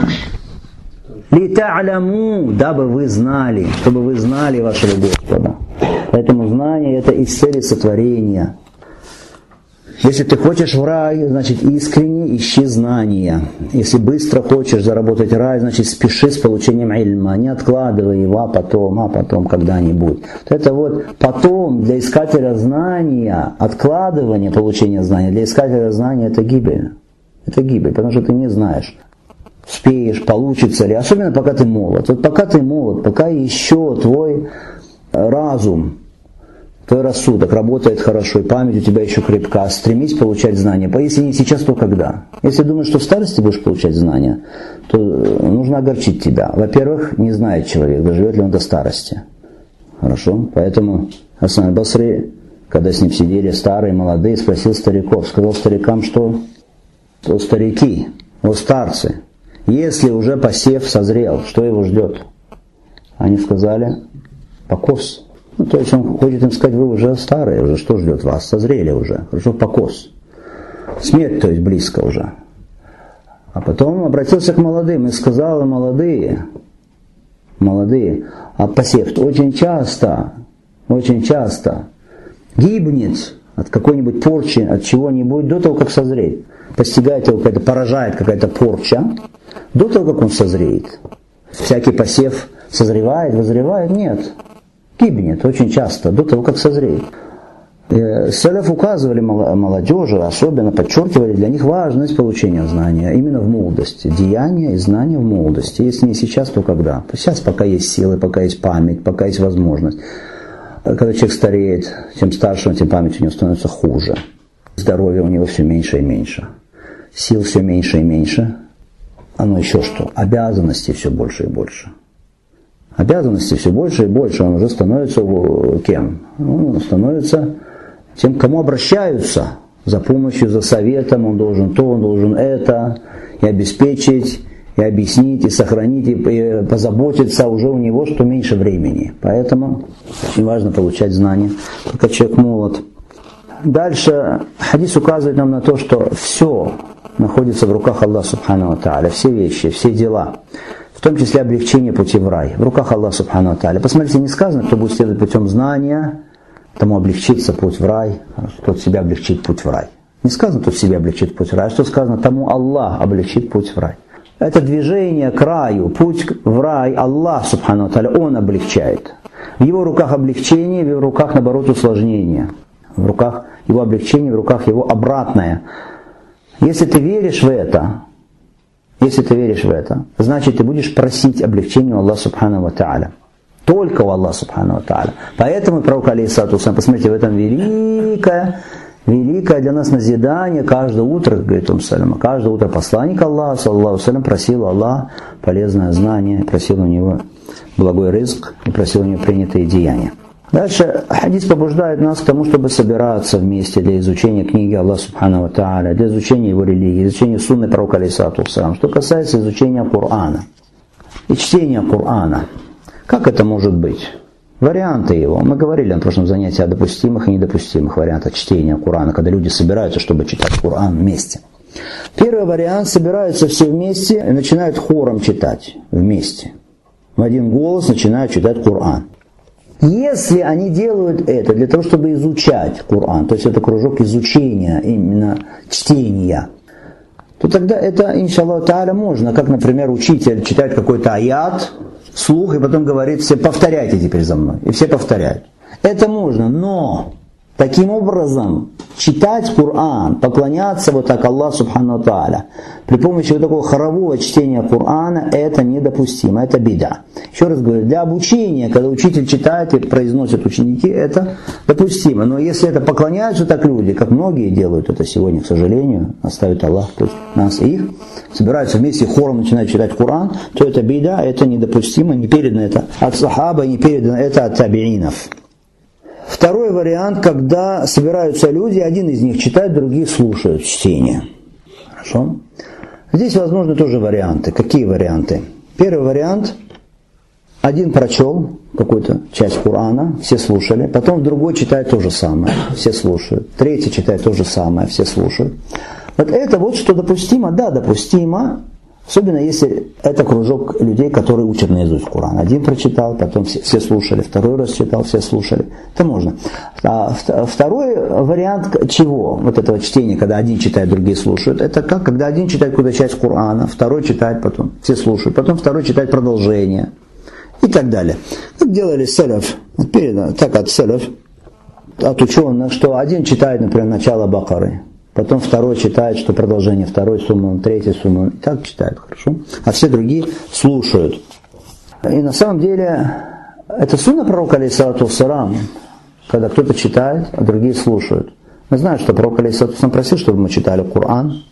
Лита'ламу, дабы вы знали, чтобы вы знали вашего Господа. Поэтому знание это из цели сотворения. Если ты хочешь в рай, значит искренне ищи знания. Если быстро хочешь заработать рай, значит спеши с получением ильма. Не откладывай его, а потом, а потом когда-нибудь. Это вот потом для искателя знания, откладывание получения знания, для искателя знания это гибель. Это гибель, потому что ты не знаешь, успеешь, получится ли. Особенно пока ты молод. Вот пока ты молод, пока еще твой разум, твой рассудок работает хорошо, и память у тебя еще крепка, стремись получать знания. Если не сейчас, то когда? Если думаешь, что в старости будешь получать знания, то нужно огорчить тебя. Во-первых, не знает человек, доживет ли он до старости. Хорошо? Поэтому Асан аль-Басри, когда с ним сидели старые, молодые, спросил стариков, сказал старикам, что о старики, о старцы, если уже посев созрел, что его ждет? Они сказали: покос. Ну, то есть он хочет им сказать: вы уже старые, уже что ждет вас? Созрели уже, хорошо, покос. Смерть, то есть близко уже. А потом обратился к молодым и сказал: молодые, молодые, а посев очень часто, очень часто гибнет от какой-нибудь порчи, от чего-нибудь до того, как созреет. Постигает его какая-то, поражает какая-то порча до того, как он созреет. Всякий посев созревает, вызревает? Нет. Гибнет очень часто, до того, как созреет. Салаф указывали молодежи, особенно подчеркивали для них важность получения знания именно в молодости. Деяния и знания в молодости. Если не сейчас, то когда? Сейчас, пока есть силы, пока есть память, пока есть возможность. Когда человек стареет, чем старше он, тем память у него становится хуже. здоровья у него все меньше и меньше, сил все меньше и меньше, оно еще что? Обязанностей все больше и больше. Обязанностей все больше и больше, он уже становится кем? Он становится тем, к кому обращаются за помощью, за советом, он должен то, он должен это, и обеспечить, и объяснить, и сохранить, и позаботиться, уже у него что меньше времени. Поэтому очень важно получать знания, пока человек молод. Дальше хадис указывает нам на то, что все находится в руках Аллаха Субхану ва Тааля, все вещи, все дела, в том числе облегчение пути в рай, в руках Аллаха Субхану ва Тааля. Посмотрите, не сказано, кто будет следовать путем знания, тому облегчится путь в рай, тот себя облегчит путь в рай. Не сказано, тот себя облегчит путь в рай, а что сказано, тому Аллах облегчит путь в рай. Это движение к раю, путь в рай, Аллах Субхану ва Тааля, Он облегчает. В Его руках облегчение, в Его руках, наоборот, усложнение. В руках Его облегчение, в руках Его обратное. Если ты веришь в это, если ты веришь в это, значит ты будешь просить облегчения у Аллаха Субхану ва Тааля. Только у Аллаха Субхану ва Тааля. Поэтому пророк алейхиссалату вассалям, посмотрите, в этом великое, великое для нас назидание каждое утро, говорит он салям, каждое утро посланник Аллаха, саллаллаху салям, просил Аллаха полезное знание, просил у него благой ризк и просил у него принятые деяния. Дальше хадис побуждает нас к тому, чтобы собираться вместе для изучения книги Аллаха Субхану ва Тааля, для изучения его религии, изучения сунны пророка алейхиссалату вассалям. Что касается изучения Корана и чтения Корана, как это может быть? Варианты его. Мы говорили на прошлом занятии о допустимых и недопустимых вариантах чтения Корана, когда люди собираются, чтобы читать Коран вместе. Первый вариант: собираются все вместе и начинают хором читать вместе. В один голос начинают читать Коран. Если они делают это для того, чтобы изучать Коран, то есть это кружок изучения, именно чтения, то тогда это, иншаллаху тааля, можно. Как, например, учитель читает какой-то аят вслух и потом говорит: все повторяйте теперь за мной. И все повторяют. Это можно, но таким образом читать Коран, поклоняться вот так Аллаху Субхану ва Тааля при помощи вот такого хорового чтения Корана, это недопустимо, это беда. Еще раз говорю, для обучения, когда учитель читает и произносят ученики, это допустимо. Но если это поклоняются так люди, как многие делают это сегодня, к сожалению, оставит Аллах пусть нас и их, собираются вместе хором начинают читать Коран, то это беда, это недопустимо, не передано это от сахаба, не передано это от табиинов. Второй вариант, когда собираются люди, один из них читает, другие слушают чтение. Хорошо? Здесь возможны тоже варианты. Какие варианты? Первый вариант: один прочел какую-то часть Корана, все слушали, потом другой читает то же самое, все слушают, третий читает то же самое, все слушают. Вот это вот что допустимо? Да, допустимо. Особенно если это кружок людей, которые учат наизусть Коран. Один прочитал, потом все, все слушали, второй раз читал, все слушали. Это можно. А второй вариант чего? Вот этого чтения, когда один читает, другие слушают. Это как? Когда один читает какую-то часть Корана, второй читает, потом все слушают, потом второй читает продолжение. И так далее. Как делали салаф, передано так от салаф, от ученых, что один читает, например, начало Бакары. Потом второй читает, что продолжение второй суммы, третий суммы. Так читают, хорошо. А все другие слушают. И на самом деле, это сунна пророка алейхиссалату вассалям, когда кто-то читает, а другие слушают. Мы знаем, что пророк алейхиссалату вассалям просил, чтобы мы читали Коран.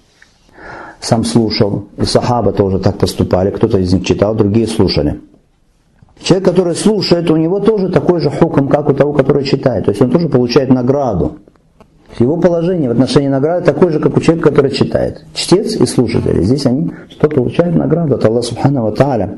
Сам слушал. И сахаба тоже так поступали. Кто-то из них читал, другие слушали. Человек, который слушает, у него тоже такой же хукм, как у того, который читает. То есть он тоже получает награду. Его положение в отношении награды такое же, как у человека, который читает. Чтец и слушатель. Здесь они что получают награду от Аллаха Субхану ва Тааля.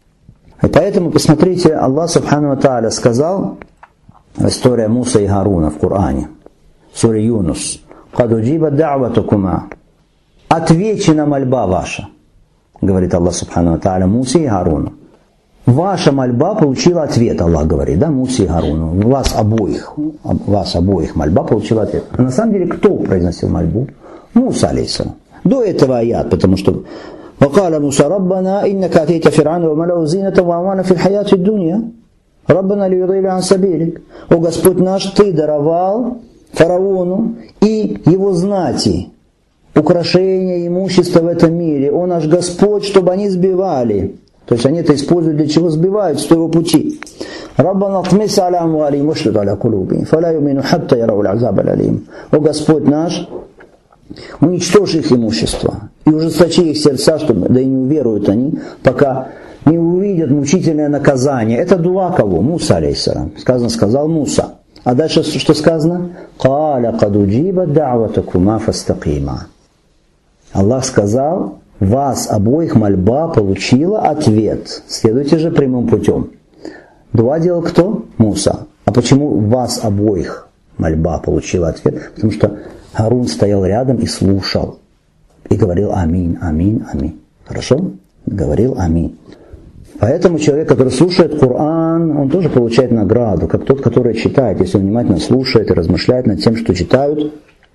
И поэтому, посмотрите, Аллах Субхану ва Тааля сказал, история Муса и Харуна в Коране, в суре Юнус: «Кад уджиба да'ватукума», отвечена мольба ваша, говорит Аллах Субхану ва Тааля Мусе и Харуну. Ваша мольба получила ответ, Аллах говорит, да, Мусе и Харуну. Вас обоих, вас обоих мольба получила ответ. А на самом деле, кто произносил мольбу? Муса, алейхиссалам. До этого аят, потому что وَقَالَ مُوسَى رَبَّنَا إِنَّكَ أَتَيْتَ فِرْعَوْنَ وَمَلَأَهُ زِينَةً وَأَمْوَالًا فِي الْحَيَاةِ الدُّنْيَا رَبَّنَا لِيُضِلَّ عَنْ سَبِيلِكَ. О Господь наш, Ты даровал фараону и его знати украшения, имущество в этом мире. О наш Господь, чтобы они сбивали. То есть они это используют для чего? Сбивают с твоего пути. Раббана тмис аля амвалихим вашлуд аля кулубихим, фаля юмину хатта ярау аль-азаб аль-алим. О Господь наш, уничтожь их имущество и ужесточи их сердца, чтобы, да и не уверуют они, пока не увидят мучительное наказание. Это дуа кого? Муса, алейхиссалам. Сказано, сказал Муса. А дальше что сказано? «Каля кадуджиба да'ватакума фастакима». Аллах сказал, вас обоих мольба получила ответ. Следуйте же прямым путем. Дуа делал кто? Муса. А почему вас обоих мольба получила ответ? Потому что Харун стоял рядом и слушал. И говорил аминь, аминь, аминь. Хорошо? Говорил аминь. Поэтому человек, который слушает Коран, он тоже получает награду, как тот, который читает, если он внимательно слушает и размышляет над тем, что читают.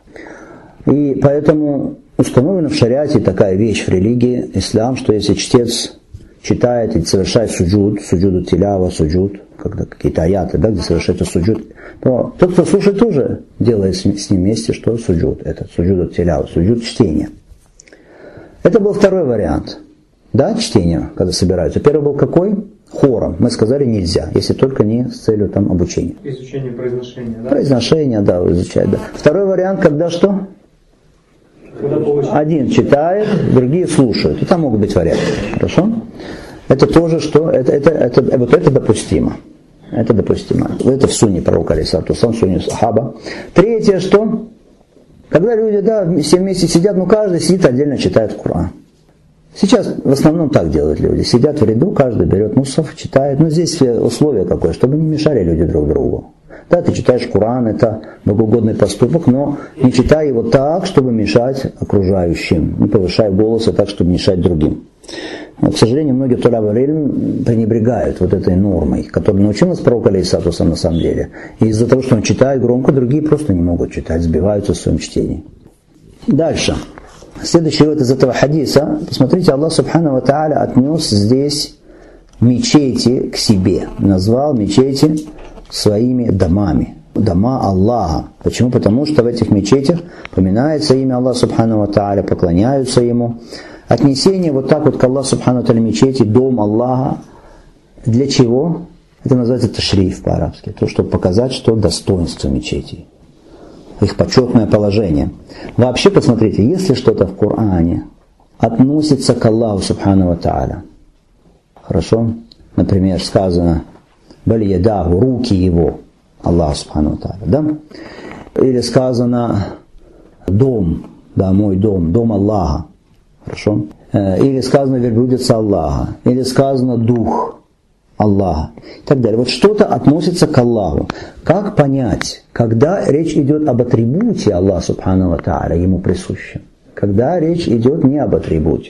И поэтому установлена в шариате такая вещь в религии, ислам, что если чтец читает и совершает суджуд, суджуду тилява, суджуд, когда какие-то аяты, да, где совершается суджуд, то тот, кто слушает, тоже делает с ним вместе, что суджуд, это суджуду тилява, суджуд чтения. Это был второй вариант. Да, чтение, когда собираются. Первый был какой? Хором. Мы сказали нельзя, если только не с целью там обучения. Изучение произношения, да? Произношение, да, изучать, да. Второй вариант, когда что? Когда один читает, другие слушают. И там могут быть варианты. Хорошо? Это тоже что? Это, это, это, вот это допустимо. Это допустимо. Это в сунне пророка, алейхиссалату вассалам, в сунне сахаба. Третье что? Когда люди, да, все вместе сидят, но каждый сидит отдельно читает Коран. Сейчас в основном так делают люди. Сидят в ряду, каждый берет мусхаф, читает. Но здесь условие какое, чтобы не мешали люди друг другу. Да, ты читаешь Коран, это богоугодный поступок, но не читай его так, чтобы мешать окружающим. Не повышай голоса так, чтобы мешать другим. Но, к сожалению, многие толяб аль-илм пренебрегают вот этой нормой, которую научил нас пророк алейхиссалату вассалам на самом деле. И из-за того, что он читает громко, другие просто не могут читать, сбиваются в своем чтении. Дальше. Следующий вот из этого хадиса, посмотрите, Аллах субхану ва тааля отнес здесь мечети к себе, назвал мечети своими домами, дома Аллаха. Почему? Потому что в этих мечетях поминается имя Аллаха субхану ва тааля, поклоняются Ему. Отнесение вот так вот к Аллаху субхану ва тааля мечети, дом Аллаха, для чего? Это называется ташриф по-арабски, то, чтобы показать, что достоинство мечетей, их почетное положение. Вообще, посмотрите, если что-то в Коране относится к Аллаху субхану ва тааля, хорошо? Например, сказано «Баль ядаху», руки его, Аллах субхану ва тааля, да? Или сказано «дом», да, мой дом, дом Аллаха, хорошо? Или сказано «верблюдица Аллаха», или сказано «дух Аллаха» и так далее. Вот что-то относится к Аллаху. Как понять, когда речь идет об атрибуте Аллаха субхану ва тааля, ему присущем, когда речь идет не об атрибуте?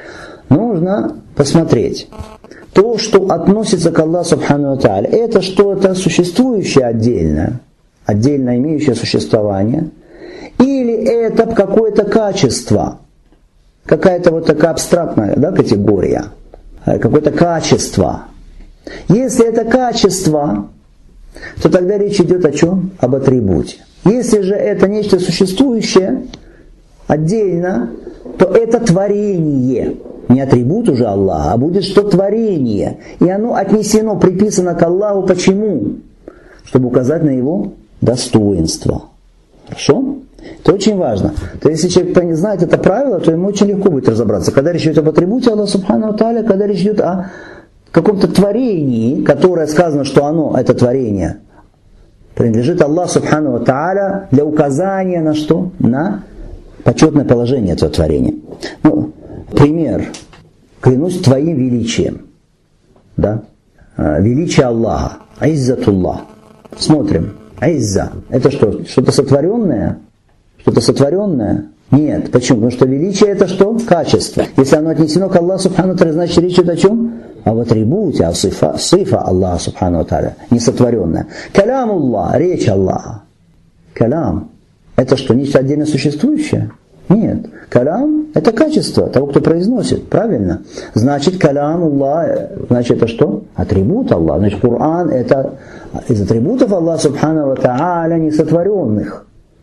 Нужно посмотреть. То, что относится к Аллаху субхану ва тааля, это что-то существующее отдельно, отдельно имеющее существование, или это какое-то качество, какая-то вот такая абстрактная, да, категория, какое-то качество. Если это качество, то тогда речь идет о чем? Об атрибуте. Если же это нечто существующее отдельно, то это творение. Не атрибут уже Аллаха, а будет что творение. И оно отнесено, приписано к Аллаху. Почему? Чтобы указать на его достоинство. Хорошо? Это очень важно. То есть, если человек не знает это правило, то ему очень легко будет разобраться. Когда речь идет об атрибуте Аллаха субхану ва тааля, когда речь идет о каком-то творении, которое сказано, что оно, это творение, принадлежит Аллаху субхану ва тааля для указания на что? На почетное положение этого творения. Ну, пример. Клянусь твоим величием. Да? Величие Аллаха. Иззатуллах. Смотрим. Изза. Это что? Что-то сотворенное? Что-то сотворенное? Нет. Почему? Потому что величие это что? Качество. Если оно отнесено к Аллаху субхану ва тааля, значит речь идет о чем? А в атрибуте, а сифа, сифа Аллаха субхану ва тааля, несотворенная. Калям Аллах, речь Аллаха. Калям. Это что, нечто отдельно существующее? Нет. Калям – это качество того, кто произносит. Правильно? Значит, калям Аллах, значит, это что? Атрибут Аллаха. Значит, Коран – это из атрибутов Аллаха субхану ва тааля несотворенных.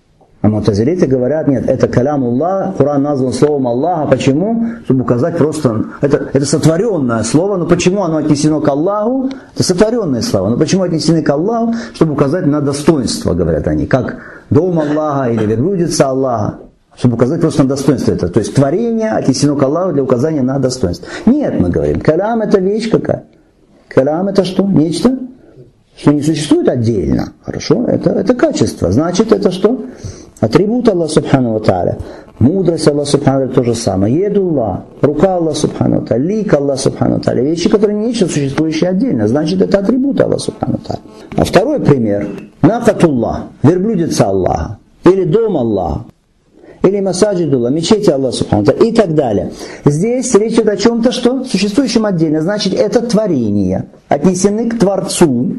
А мутазилиты говорят, нет, это калям Аллах, Коран назван словом Аллаха. Почему? Чтобы указать просто, это, это сотворенное слово, но почему оно отнесено к Аллаху? Это сотворенное слово, но почему отнесено к Аллаху? Чтобы указать на достоинство, говорят они, как дом Аллаха или верблюдица Аллаха. Чтобы указать просто на достоинство этого. То есть творение отнесено к Аллаху для указания на достоинство. Нет, мы говорим, калям это вещь какая? Калям это что? Нечто? Что не существует отдельно. Хорошо? Это, это качество. Значит, это что? Атрибут Аллаха Субхану ва Тааля. Мудрость Аллаха Субхану ва Тааля то же самое. Едуллах. Рука Аллаха Субхану ва Тааля. Лик Аллаха Субхану ва Тааля. Вещи, которые не нечто существующее отдельно. Значит, это атрибут Аллаха Субхану ва Тааля. А второй пример. Накатуллах. Верблюдица Аллаха. Или дом Аллаха. Или масаджидуллах. Мечети Аллаха Субхану ва Тааля. И так далее. Здесь речь идет о чем-то, что существующем отдельно. Значит, это творение. Отнесены к Творцу.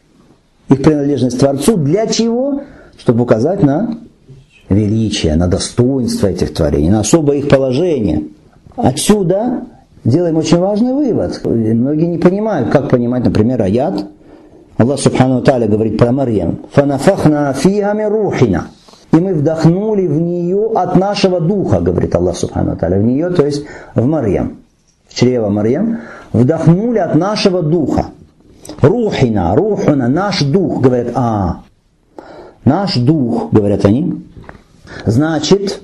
Их принадлежность Творцу. Для чего? Чтобы указать на величие, на достоинство этих творений, на особое их положение. Отсюда делаем очень важный вывод. Многие не понимают, как понимать, например, аят. Аллах Субхану ва Тааля говорит про Марьям. «Фанафахна фиха мин рухина». И мы вдохнули в нее от нашего духа, говорит Аллах Субхану ва Тааля. В нее, то есть в Марьям, в чрево Марьям, вдохнули от нашего духа. Рухина, рухуна, наш дух, говорят, а, наш дух, говорят они, значит,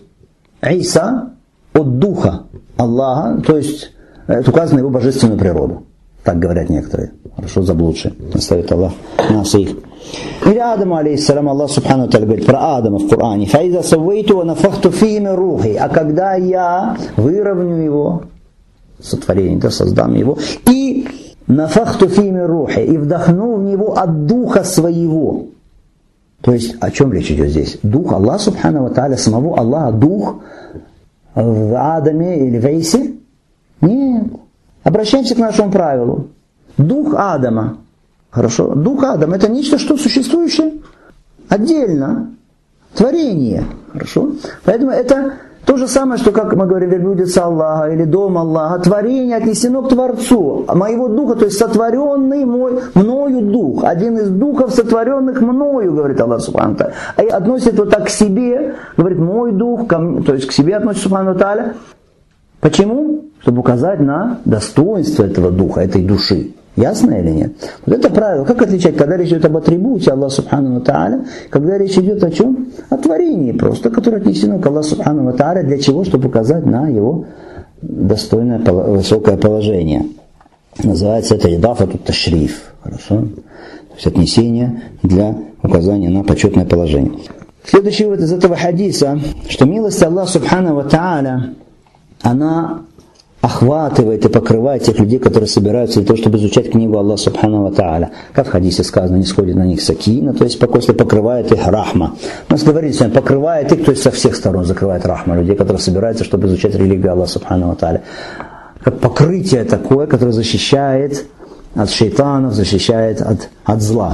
Иса от духа Аллаха, то есть это указано на его божественную природу. Так говорят некоторые. Хорошо, заблудшие. Наставит Аллах нас и их. Или Адаму, алейхиссалам, Аллах Субхану ва Тааля говорит про Адама в Коране. «Фаиза саввейту ва нафахту фии мин рухи». А когда я выровню его, сотворение, да, создам его, и нафахту фии мин рухи, и вдохну в него от духа своего. То есть, о чем речь идет здесь? Дух Аллаха Субхану ва Тааля, самого Аллаха, дух в Адаме или в Исе? Нет. Обращаемся к нашему правилу. Дух Адама. Хорошо? Дух Адама это нечто, что существующее отдельно. Творение. Хорошо? Поэтому это то же самое, что, как мы говорим, верблюдица Аллаха или дом Аллаха. Творение отнесено к Творцу. Моего духа, то есть сотворенный мой, мною дух. Один из духов, сотворенных мною, говорит Аллах Субхану ва Тааля. А относит вот так к себе, говорит, мой дух, ко мне, то есть к себе относит Субхану ва Тааля. Почему? Чтобы указать на достоинство этого духа, этой души. Ясно или нет? Вот это правило. Как отличать, когда речь идет об атрибуте Аллаха Субхану ва Тааля, когда речь идет о чем? О творении просто, которое отнесено к Аллаху Субхану ва Тааля. Для чего? Чтобы указать на его достойное, высокое положение. Называется это идафату ташриф. Хорошо? То есть отнесение для указания на почетное положение. Следующий вывод из этого хадиса, что милость Аллаха Субхану ва Тааля, она охватывает и покрывает тех людей, которые собираются для того, чтобы изучать книгу Аллаха Субхану ва Тааля. Как в хадисе сказано, не сходит на них сакина, то есть спокойствие, покрывает их рахма. Мы говорили сегодня, покрывает их, то есть со всех сторон закрывает рахма людей, которые собираются, чтобы изучать религию Аллаха Субхану ва Тааля. Как покрытие такое, которое защищает от шейтанов, защищает от, от зла.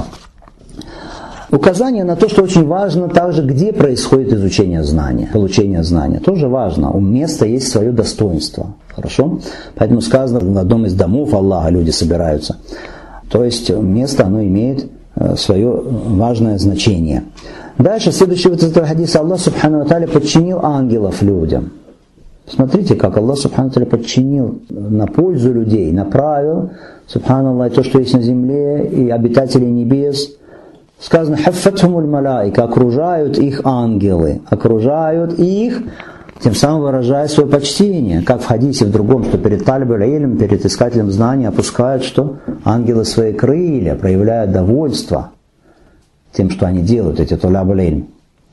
Указание на то, что очень важно также, где происходит изучение знания, получение знания. Тоже важно. У места есть свое достоинство. Хорошо? Поэтому сказано, в одном из домов Аллаха люди собираются. То есть место, оно имеет свое важное значение. Дальше, следующий вот этот хадис, Аллах Субхану ва Тааля подчинил ангелов людям. Смотрите, как Аллах Субхану ва Тааля подчинил на пользу людей, направил, Субханаллах, то, что есть на земле, и обитателей небес. Сказано, хаффатхумуль малаика, окружают их ангелы, окружают их, тем самым выражая свое почтение, как в хадисе в другом, что перед талибуль илм, перед искателем знаний опускают, что ангелы свои крылья, проявляют довольство тем, что они делают, эти талибуль илм.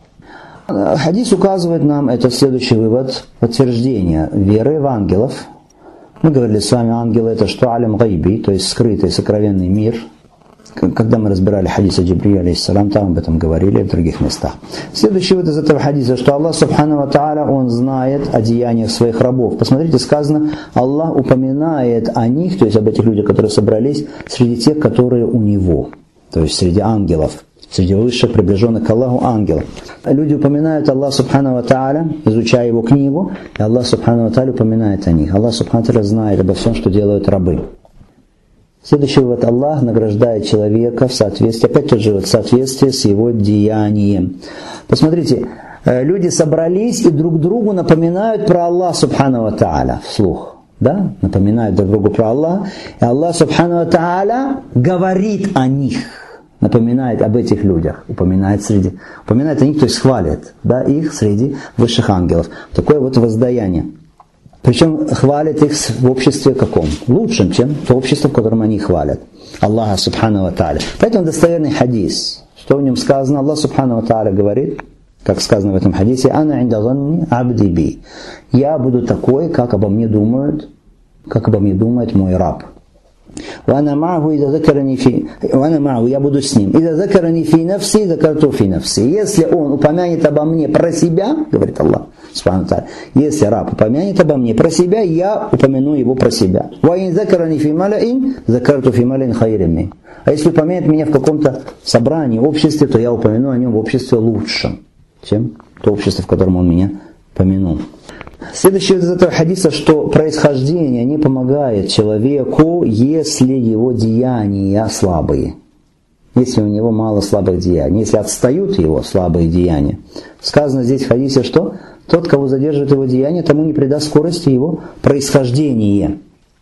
Хадис указывает нам, это следующий вывод, подтверждение веры в ангелов. Мы говорили с вами, ангелы это что алям гайби, то есть скрытый, сокровенный мир. Когда мы разбирали хадис Джибриль, алейхиссалам, там об этом говорили в других местах. Следующий вот из этого хадиса, что Аллах Субхану ва Тааля, Он знает о деяниях своих рабов. Посмотрите, сказано, Аллах упоминает о них, то есть об этих людях, которые собрались, среди тех, которые у Него, то есть среди ангелов, среди высших, приближенных к Аллаху ангелов. Люди упоминают Аллах Субхану ва Тааля, изучая Его книгу, и Аллах Субхану ва Тааля упоминает о них. Аллах Субхану ва Тааля знает обо всем, что делают рабы. Следующий вывод, Аллах награждает человека в соответствии, опять тот же вот, в соответствии с его деянием. Посмотрите, люди собрались и друг другу напоминают про Аллах Субхану ва Тааля вслух. Да? Напоминают друг другу про Аллах. И Аллах Субхану ва Тааля говорит о них. Напоминает об этих людях. Упоминает, среди, упоминает о них, то есть хвалит, да, их среди высших ангелов. Такое вот воздаяние. Причем хвалит их в обществе каком? Лучшем, чем то общество, в котором они хвалят. Аллаха Субхану ва Тааля. Поэтому достоверный хадис. Что в нем сказано? Аллах Субхану ва Тааля говорит, как сказано в этом хадисе, «Ана инда занни абди би». Я буду такой, как обо мне думают, как обо мне думает мой раб. «Вана ма'аху иза закарани фи...» «Вана ма'аху», я буду с ним. «Иза закарани фи нафси, закарту фи нафси». Если он упомянет обо мне про себя, говорит Аллах, Субхану ва Тааля, если раб упомянет обо мне про себя, я упомяну его про себя. «Ва ин закарани фи малаин, закарту фи малаин хайрими». А если упомянет меня в каком-то собрании, обществе, то я упомяну о нем в обществе лучшем, чем то общество, в котором он меня помянул. Следующее из этого хадиса, что происхождение не помогает человеку, если его деяния слабые. Если у него мало слабых деяний. Если отстают его слабые деяния. Сказано здесь в хадисе, что тот, кого задержит его деяния, тому не придаст скорости его происхождение.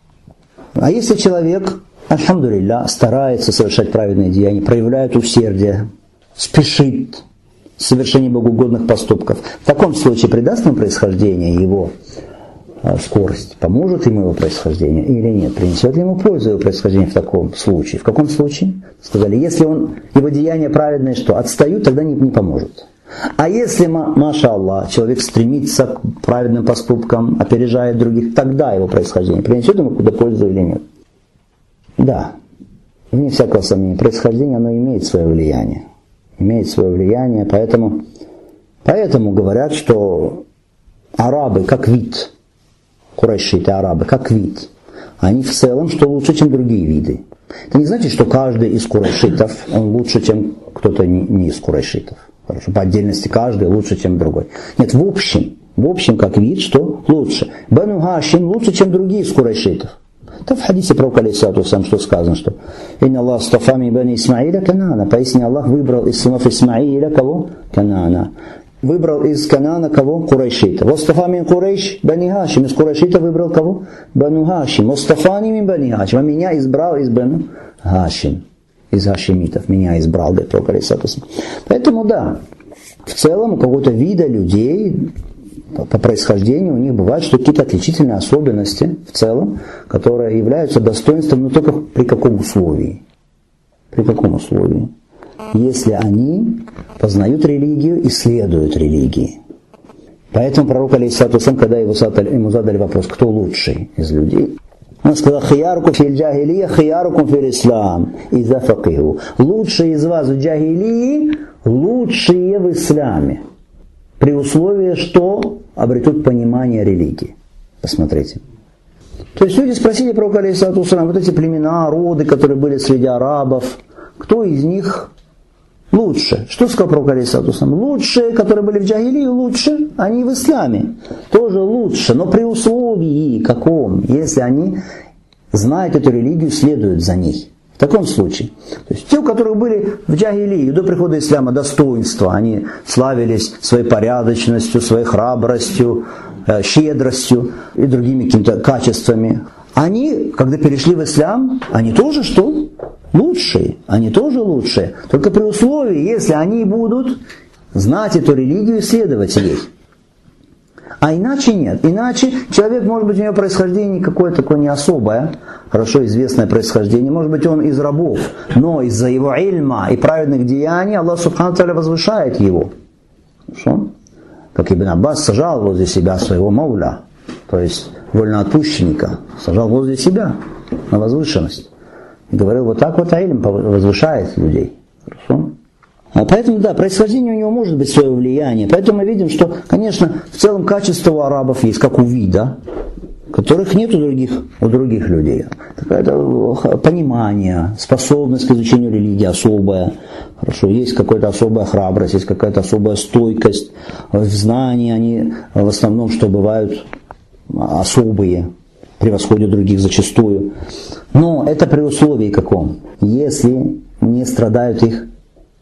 А если человек, альхамдулилля, старается совершать праведные деяния, проявляет усердие, спешит в совершении богоугодных поступков, в таком случае придаст ему происхождение его а, скорость, поможет ему его происхождение или нет, принесет ли ему пользу его происхождение в таком случае. В каком случае? Сказали, если он, его деяния праведные, что отстают, тогда не, не поможет. А если, маша Аллах, человек стремится к праведным поступкам, опережает других, тогда его происхождение принесет ему куда пользу или нет? Да, вне всякого сомнения, происхождение, оно имеет свое влияние. Имеет свое влияние, поэтому, поэтому говорят, что арабы как вид, курайшиты, арабы как вид, они в целом что лучше, чем другие виды. Это не значит, что каждый из курайшитов он лучше, чем кто-то не, не из курайшитов. Хорошо, по отдельности каждый лучше, чем другой. Нет, в общем, в общем как вид, что лучше. Бану Хашим лучше, чем другие из курайшитов. Это в хадисе пророка алейхиссалату вассалям, что сказано, что «Инна Аллах стафа мин бани Исмаиля Канаана». Поясни, Аллах выбрал из сынов Исмаиля кого? Канаана. Выбрал из Канаана кого? Курайшита. «Вастафа мин Курайш бани Хашим». Из Курайшита выбрал кого? Бану Хашим. «Вастафани мин бани Хашим». А меня избрал из Бану Хашим. Из Хашимитов. Меня избрал, говорит пророк алейхиссалату вассалям. Поэтому да, в целом у какого-то вида людей по происхождению у них бывают что какие-то отличительные особенности в целом, которые являются достоинством, но только при каком условии? При каком условии? Если они познают религию и следуют религии. Поэтому пророк алейхиссалату вассалям, когда ему задали, ему задали вопрос, кто лучший из людей, он сказал: «Хиярукум фил джахилия, хиярукум фил ислам, иза факиху». Лучшие из вас в джахилии, лучшие в исламе. При условии, что обретут понимание религии. Посмотрите. То есть люди спросили пророка алейхиссалату вассалям, вот эти племена, роды, которые были среди арабов, кто из них лучше? Что сказал пророк алейхиссалату вассалям? Лучшие, которые были в джахилии, лучше, они в исламе. Тоже лучше, но при условии каком? Если они знают эту религию, следуют за ней. В таком случае. То есть те, у которых были в джахилии до прихода ислама достоинства, они славились своей порядочностью, своей храбростью, щедростью и другими какими-то качествами. Они, когда перешли в ислам, они тоже что? Лучшие. Они тоже лучшие. Только при условии, если они будут знать эту религию и следовать ей. А иначе нет. Иначе человек, может быть, у него происхождение какое-то такое не особое, хорошо известное происхождение. Может быть, он из рабов, но из-за его ильма и праведных деяний Аллах Субхану ва Тааля возвышает его. Хорошо? Как Ибн Аббас сажал возле себя своего мауля, то есть вольноотпущенника, сажал возле себя на возвышенность. И говорил, вот так вот ильм возвышает людей. Хорошо? А поэтому, да, происхождение у него может быть свое влияние. Поэтому мы видим, что, конечно, в целом качество у арабов есть, как у вида, которых нет у других, у других людей. Какое-то понимание, способность к изучению религии особая. Хорошо, есть какая-то особая храбрость, есть какая-то особая стойкость. В знании они в основном, что бывают особые, превосходят других зачастую. Но это при условии каком? Если не страдают их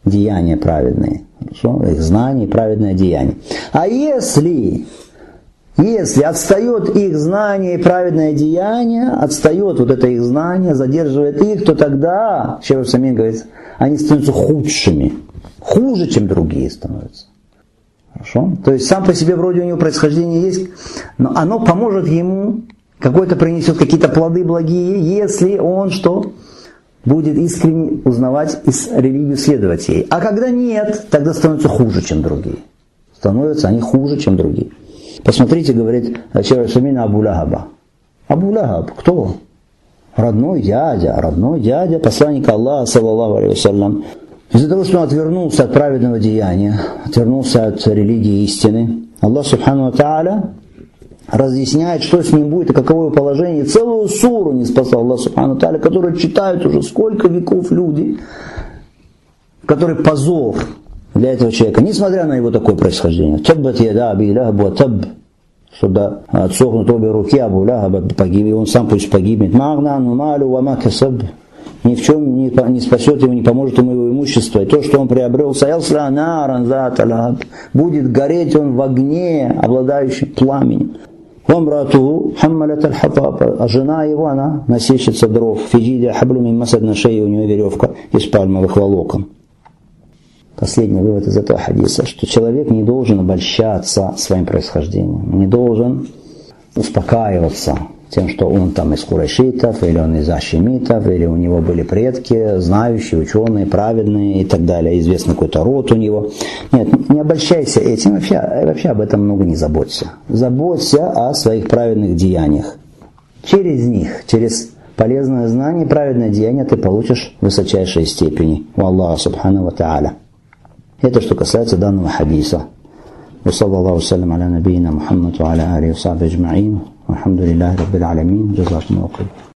деяния праведные. Хорошо? Их знания и праведное деяние. А если, если отстает их знание и праведное деяние, отстает вот это их знание, задерживает их, то тогда, Шейх Усаймин говорит, они становятся худшими. Хуже, чем другие становятся. Хорошо? То есть сам по себе вроде у него происхождение есть, но оно поможет ему, какой-то принесет какие-то плоды благие, если он что? Будет искренне узнавать религию, следовать ей. А когда нет, тогда становятся хуже, чем другие. Становятся они хуже, чем другие. Посмотрите, говорит Шейх Усаймин, Абу Лахаба. Абу Лахаб, кто? Родной дядя, родной дядя посланника Аллаха, саллаллаху алейхи вассалям. Из-за того, что он отвернулся от праведного деяния, отвернулся от религии истины, Аллах субхану ва тааля разъясняет, что с ним будет и каково его положение. Целую суру не спасал Аллах субхану ва тааля, которую читают уже сколько веков люди, который позор для этого человека, несмотря на его такое происхождение. Таббат яда аби лахаб ва табб, что отсохнут обе руки Абу Лахаба, погиб, и он сам пусть погибнет. Магна ану малу ва ма касаб, ни в чем не, не спасет его, не поможет ему его имущество. И то, что он приобрел, будет гореть он в огне, обладающем пламенем. А жена его, она носильщица дров. Фиджидия хаблюми масад, на шее у нее веревка из пальмовых волокон. Последний вывод из этого хадиса, что человек не должен обольщаться своим происхождением, не должен успокаиваться тем, что он там из курайшитов, или он из ашемитов, или у него были предки, знающие, ученые, праведные и так далее, известный какой-то род у него. Нет, не обольщайся этим, вообще, вообще об этом много не заботься. Заботься о своих праведных деяниях. Через них, через полезное знание, праведное деяние ты получишь высочайшие степени у Аллаха субхану ва тааля. Это что касается данного хадиса. وصلى الله وسلم على نبينا محمد وعلى آله وصحبه أجمعين والحمد لله رب العالمين جزاكم الله خير.